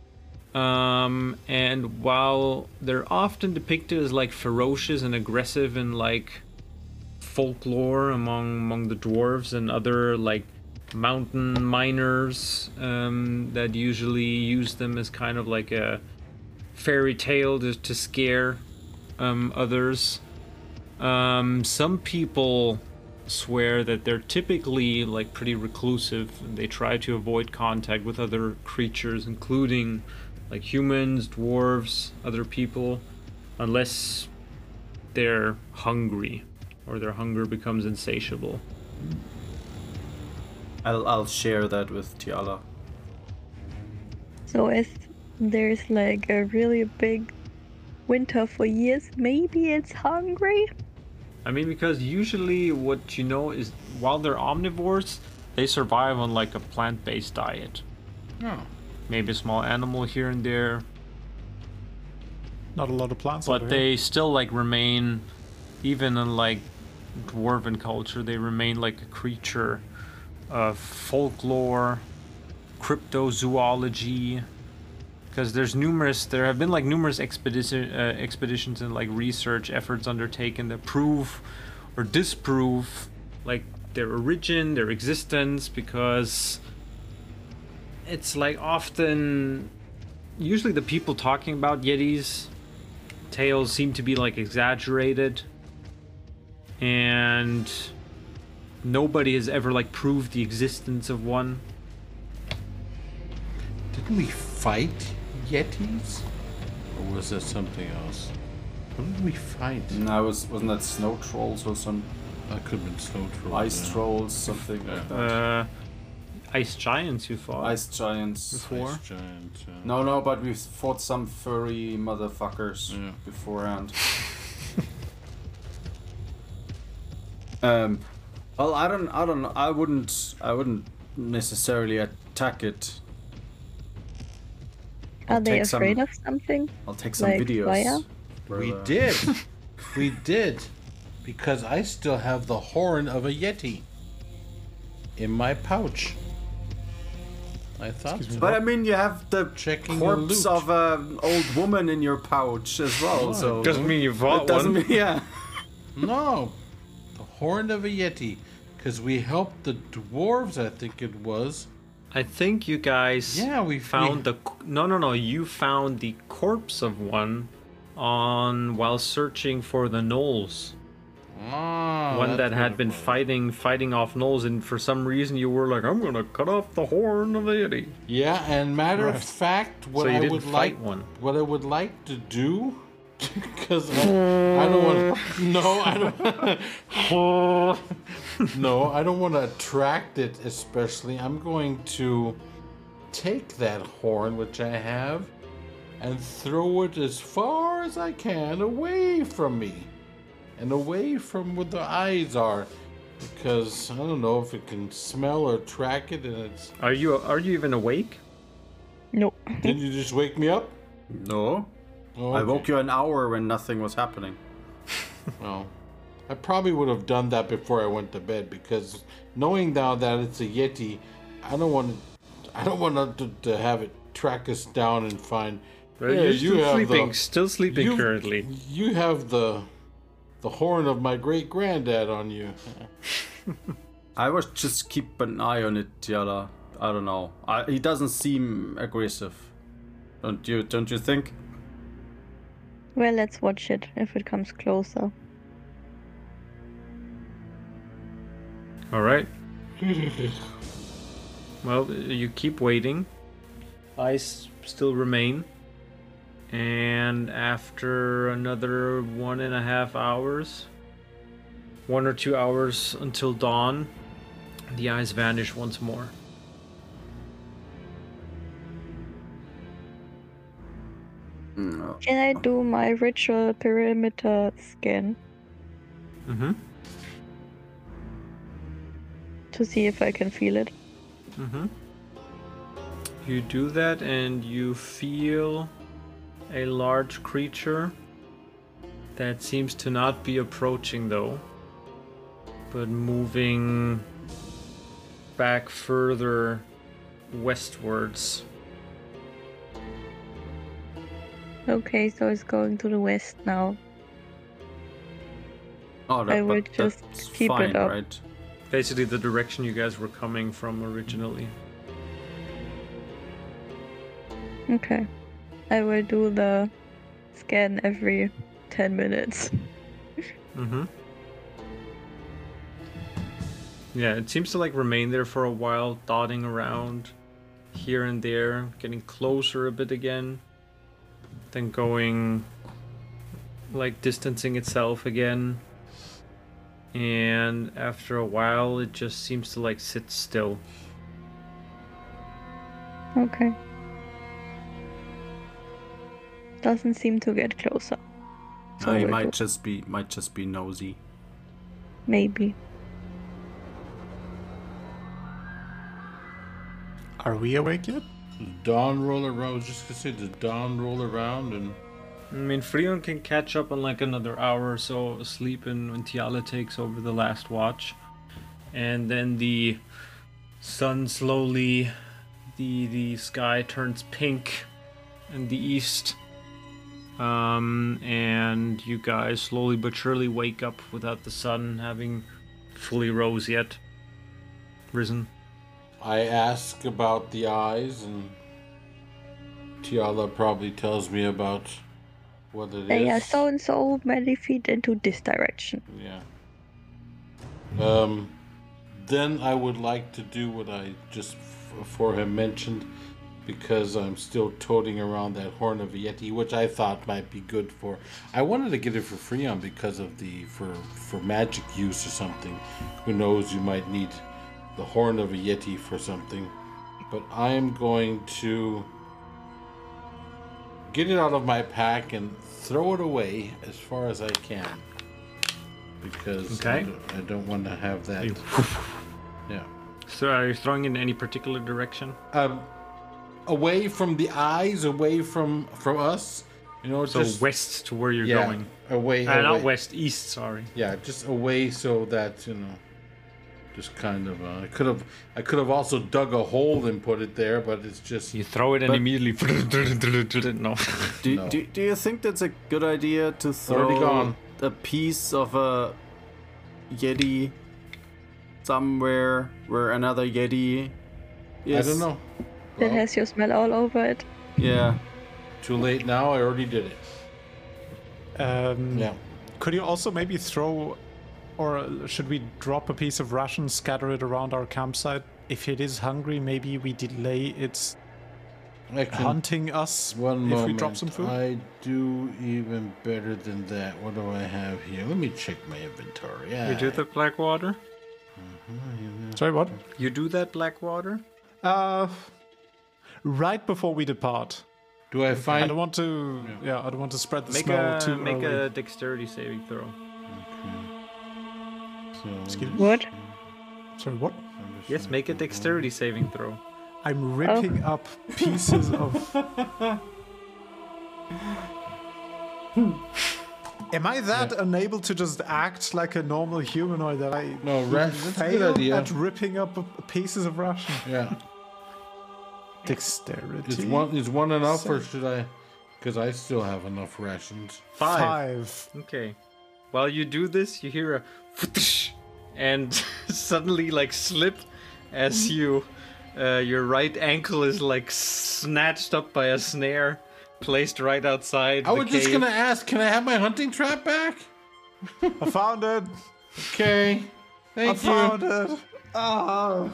And while they're often depicted as like ferocious and aggressive in like folklore among the dwarves and other like mountain miners, that usually use them as kind of like a fairy tale to scare others. Some people swear that they're typically like pretty reclusive and they try to avoid contact with other creatures, including like humans, dwarves, other people, unless they're hungry or their hunger becomes insatiable. I'll share that with Tiala. So if there's like a really big winter for years, maybe it's hungry? I mean, because usually what you know is while they're omnivores, they survive on like a plant-based diet. Oh. Maybe a small animal here and there, Not a lot of plants. but over they here. still like remain, even in like dwarven culture, they remain like a creature of folklore, cryptozoology. Because there have been like numerous expeditions and like research efforts undertaken that prove or disprove like their origin, their existence, because it's like often, usually the people talking about Yetis tales seem to be like exaggerated, and nobody has ever like proved the existence of one. Didn't we fight Yetis? Or was that something else? What did we fight? No, wasn't that snow trolls or some That could have been snow trolls. ice yeah. trolls, something like that? Ice giants you fought Ice giants. before. Ice giant. No, but we've fought some furry motherfuckers Yeah. beforehand. Well, I don't know. I wouldn't necessarily attack it. Are they take some- afraid of something? I'll take some Like videos. fire? where, We did. We did. Because I still have the horn of a Yeti in my pouch. I thought so. But I mean, you have the Checking the corpse loot. of an old woman in your pouch as well. So Doesn't mean you it fought doesn't one. mean, yeah. No, the horn of a yeti, because we helped the dwarves. I think it was. I think you guys We found the... No. You found the corpse of one while searching for the gnolls. One that had been fighting off gnolls, and for some reason you were like, I'm gonna cut off the horn of the yeti. Yeah, and matter of fact, what So you I didn't would fight like, one. what I would like to do, because I don't want. No, I don't. No, I don't want to attract it. Especially, I'm going to take that horn, which I have, and throw it as far as I can away from me, and away from where the eyes are. Because I don't know if it can smell or track it, and it's. Are you even awake? No. Did you just wake me up? No. Oh, I okay. woke you an hour when nothing was happening. Well, I probably would have done that before I went to bed, because knowing now that it's a yeti, I don't want to have it track us down and find. You're "Hey, still sleeping you- currently. You have the horn of my great granddad on you. I was just keep an eye on it, Tiala. I don't know. He doesn't seem aggressive. Don't you think? Well, let's watch it if it comes closer. All right. Well, you keep waiting. Eyes still remain. And after another 1.5 hours, 1 or 2 hours until dawn, the eyes vanish once more. Can I do my ritual perimeter scan Mm-hmm. to see if I can feel it? Mm-hmm. You do that and you feel a large creature that seems to not be approaching though, but moving back further westwards. Okay, so it's going to the west now. Oh, I will but just that's keep it fine, up. right? Basically the direction you guys were coming from originally. Okay. I will do the scan every 10 minutes. Mm-hmm. Yeah, it seems to like remain there for a while, dotting around here and there, getting closer a bit again, then going like distancing itself again. And after a while it just seems to like sit still. Okay. Doesn't seem to get closer. So He we're might good. just be nosy. Maybe. Are we awake yet? Dawn roll around. I was just gonna say, does dawn roll around and. I mean, Freon can catch up in like another hour or so of sleep when Tiala takes over the last watch. And then the sun slowly, the sky turns pink in the east. And you guys slowly but surely wake up without the sun having fully risen. I ask about the eyes, and Tiala probably tells me about what it They are is. so and so many feet into this direction. Yeah. Then I would like to do what I just for him mentioned, because I'm still toting around that horn of a yeti, which I thought might be good for. I wanted to get it for Freon because of for magic use or something. Who knows? You might need the horn of a yeti for something. But I am going to get it out of my pack and throw it away as far as I can, because Okay. I don't want to have that. Yeah. So are you throwing in any particular direction? Away from the eyes, away from us. You know, So just west to where you're yeah, going. away. Not away. west, east, sorry. Yeah, just away so that Just kind of. I could have also dug a hole and put it there, but it's just. You throw it and immediately. No. Do you think that's a good idea to Already throw gone. a piece of a Yeti somewhere where another Yeti is? I don't know. That has your smell all over it. Yeah. Too late now. I already did it. Yeah. Could you also maybe throw, or should we drop a piece of ration, scatter it around our campsite? If it is hungry, maybe we delay its I can, hunting us one if moment. we drop some food? I do even better than that. What do I have here? Let me check my inventory. You do the Blackwater? Sorry, what? You do that Blackwater? Right before we depart. Do I I find? don't want to. Yeah, I don't want to spread the Make smell too make early. a dexterity saving throw. Excuse me. What? Sorry, what? Yes, make a dexterity saving throw. I'm ripping up pieces of. Am I that unable to just act like a normal humanoid that I No, that's a good fail idea. at ripping up pieces of ration? Yeah. Dexterity. Is one enough, or should I? Because I still have enough rations. 5. Okay. While you do this, you hear a whoosh and suddenly like slip as you your right ankle is like snatched up by a snare placed right outside I the was just cave. gonna ask, can I have my hunting trap back? I found it. Okay. Thank I you. found it. Ah.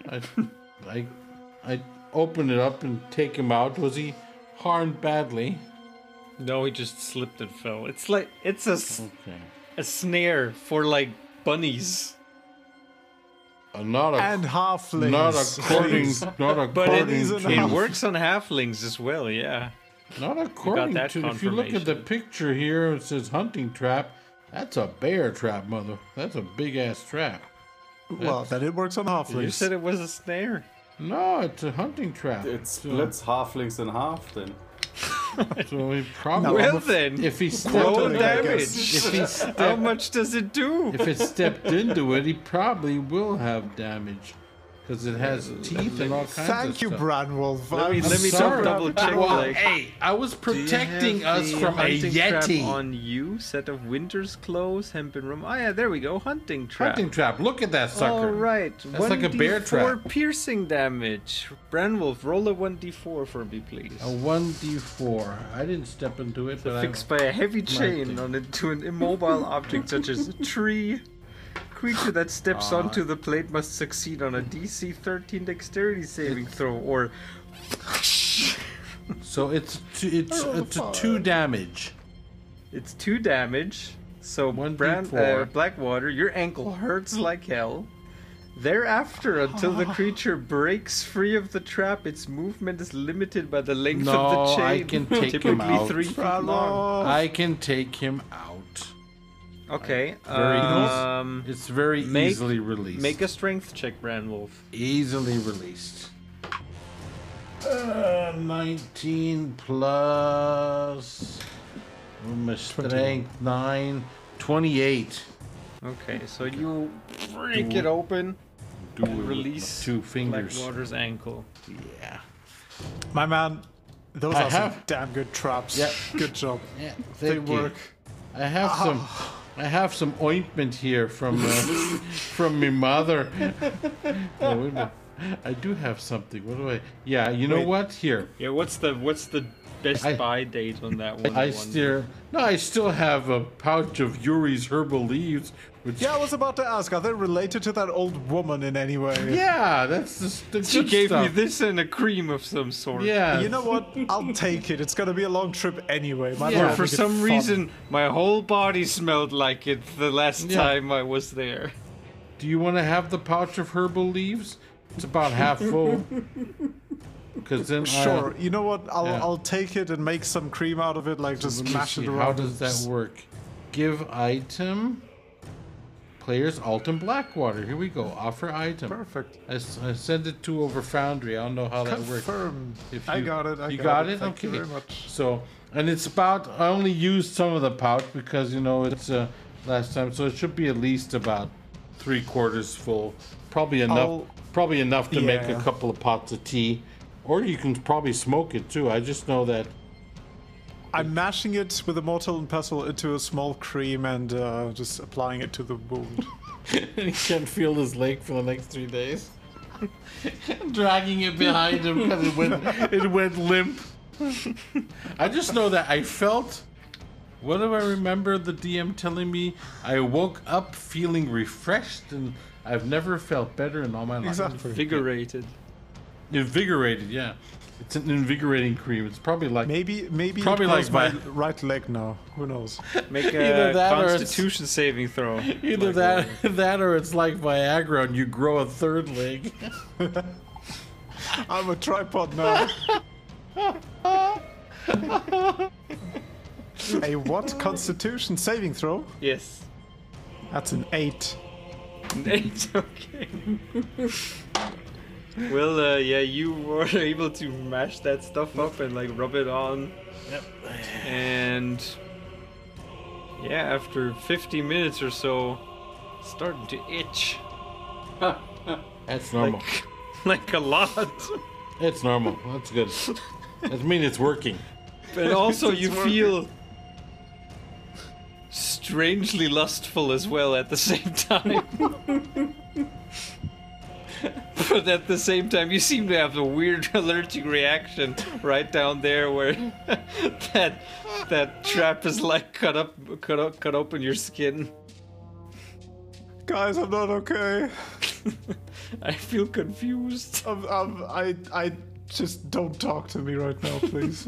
I open it up and take him out. Was he harmed badly? No, he just slipped and fell. It's like it's a Okay. snare for like bunnies. Not And halflings. not according, not But according is to, it works on halflings as well, yeah. not according that to. If you look at the confirmation. picture here, it says hunting trap. That's a bear trap, mother. That's a big ass trap. Well, then it works on halflings. You said it was a snare. No, it's a hunting trap. It splits halflings in half then. So he probably. Well then, if he roll stepped, damage. if he How stepped, much does it do? if it stepped into it, he probably will have damage because it has teeth and all kinds of Thank you, stuff. Branwolf. Let me sorry. double check. Well, Like, hey, I was do you protecting have us the from a hunting trap yeti. on you, set of winter's clothes, hempen room. Oh yeah, there we go. Hunting trap. Hunting trap. Look at that sucker. All right. That's like a bear 1d4 trap. piercing damage. Branwolf, roll a 1d4 for me, please. A 1d4. I didn't step into it, but Fixed by a heavy chain thing. on it to an immobile object such as a tree. Creature that steps onto the plate must succeed on a DC 13 dexterity saving throw, or so it's a 2 damage. it's 2 damage. So 1d4. Blackwater, your ankle hurts like hell. Thereafter, until the creature breaks free of the trap, its movement is limited by the length of the No, chain. I can take typically him out. 3 feet long. I can take him out. Okay. Very It's very make- easily released. Make a strength check, Branwolf. Easily released. 19 plus my strength 9, 28. Okay, so you break it open, Do and it with release 2 fingers. Blackwater's ankle. Yeah. My man, those I are some have- damn good traps. Yeah. Good job. Yeah, They thank you. work. I have some ointment here from from my mother. Oh, wait a minute. I do have something. What do I? Yeah, you know Wait. what? Here. Yeah, what's the best I- buy date on that one? I still have a pouch of Yuri's herbal leaves. Which, Yeah, I was about to ask, are they related to that old woman in any way? yeah, that's the She good gave me stuff. this and a cream of some sort. Yeah. You know what? I'll take it. It's gonna be a long trip anyway. Might as Yeah. well For make it some fun. reason, my whole body smelled like it the last Yeah. time I was there. Do you want to have the pouch of herbal leaves? It's about half full. Because then Sure. You know what? Yeah. I'll take it and make some cream out of it. Like just Let me mash see, it around. how does that work? Give item. Players Alton Blackwater. Here we go. Offer item. Perfect. I send it to over Foundry. I don't know how that works. Confirm. If I got it. You got it? Thank Okay. you very much. So, and it's about, I only used some of the pouch because, you know, it's last time. So it should be at least about 3/4 full. Probably enough. I'll- Probably enough to make a Yeah. couple of pots of tea, or you can probably smoke it too. I just know that. I'm mashing it with a mortar and pestle into a small cream and just applying it to the wound. He can't feel his leg for the next 3 days. Dragging it behind him because it went limp. I just know that I felt. What do I remember the DM telling me? I woke up feeling refreshed, and I've never felt better in all my life. Exactly. Invigorated. Invigorated, yeah. It's an invigorating cream. It's probably like Maybe Probably it like was my my- right leg now. Who knows? Make Either a that or it's- Constitution saving throw. either that or it's like Viagra and you grow a third leg. I'm a tripod now. A what? Constitution saving throw? Yes. That's an 8. An 8, okay. Well, yeah, you were able to mash that stuff up and like rub it on. Yep. And yeah, after 50 minutes or so, it's starting to itch. That's normal. Like a lot. It's normal. That's good. That means it's working. But also you feel strangely lustful as well at the same time. But at the same time, you seem to have a weird allergic reaction right down there where that trap is like cut open your skin. Guys, I'm not okay. I feel confused. I just don't talk to me right now, please.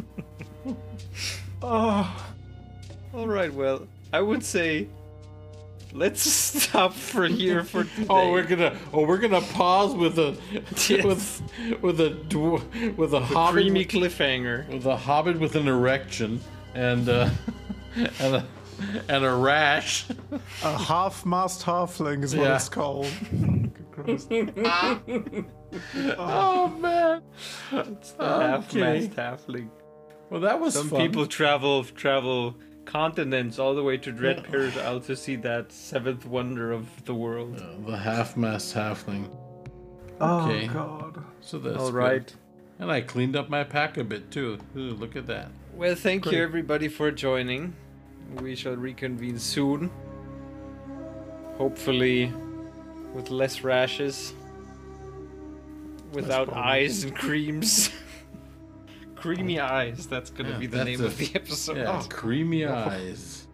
Oh, All right, well, I would say let's stop for here for today. We're gonna pause with a Yes. with a hobbit creamy cliffhanger. with a hobbit with an erection and and a rash. a half-mast halfling is what Yeah. it's called. Christ. Oh man. Half-mast halfling. Well, that was Some fun. people travel continents all the way to Dread Pyramid Isle to see that seventh wonder of the world. The half-mast halfling. Oh Okay. God. So that's All good. right. And I cleaned up my pack a bit too. Ooh, look at that. Well, thank Great. you everybody for joining. We shall reconvene soon. Hopefully with less rashes. Without probably- eyes and creams. Creamy eyes, that's gonna Yeah, be the that's name of the episode. Yeah, creamy eyes.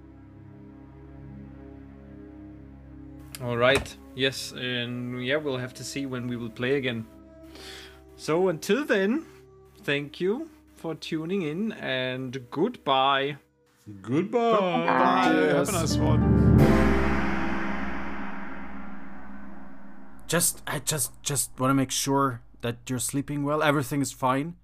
Alright, yes, and yeah, we'll have to see when we will play again. So until then, thank you for tuning in and goodbye. Goodbye. Bye. Have a nice one. I just want to make sure that you're sleeping well. Everything is fine.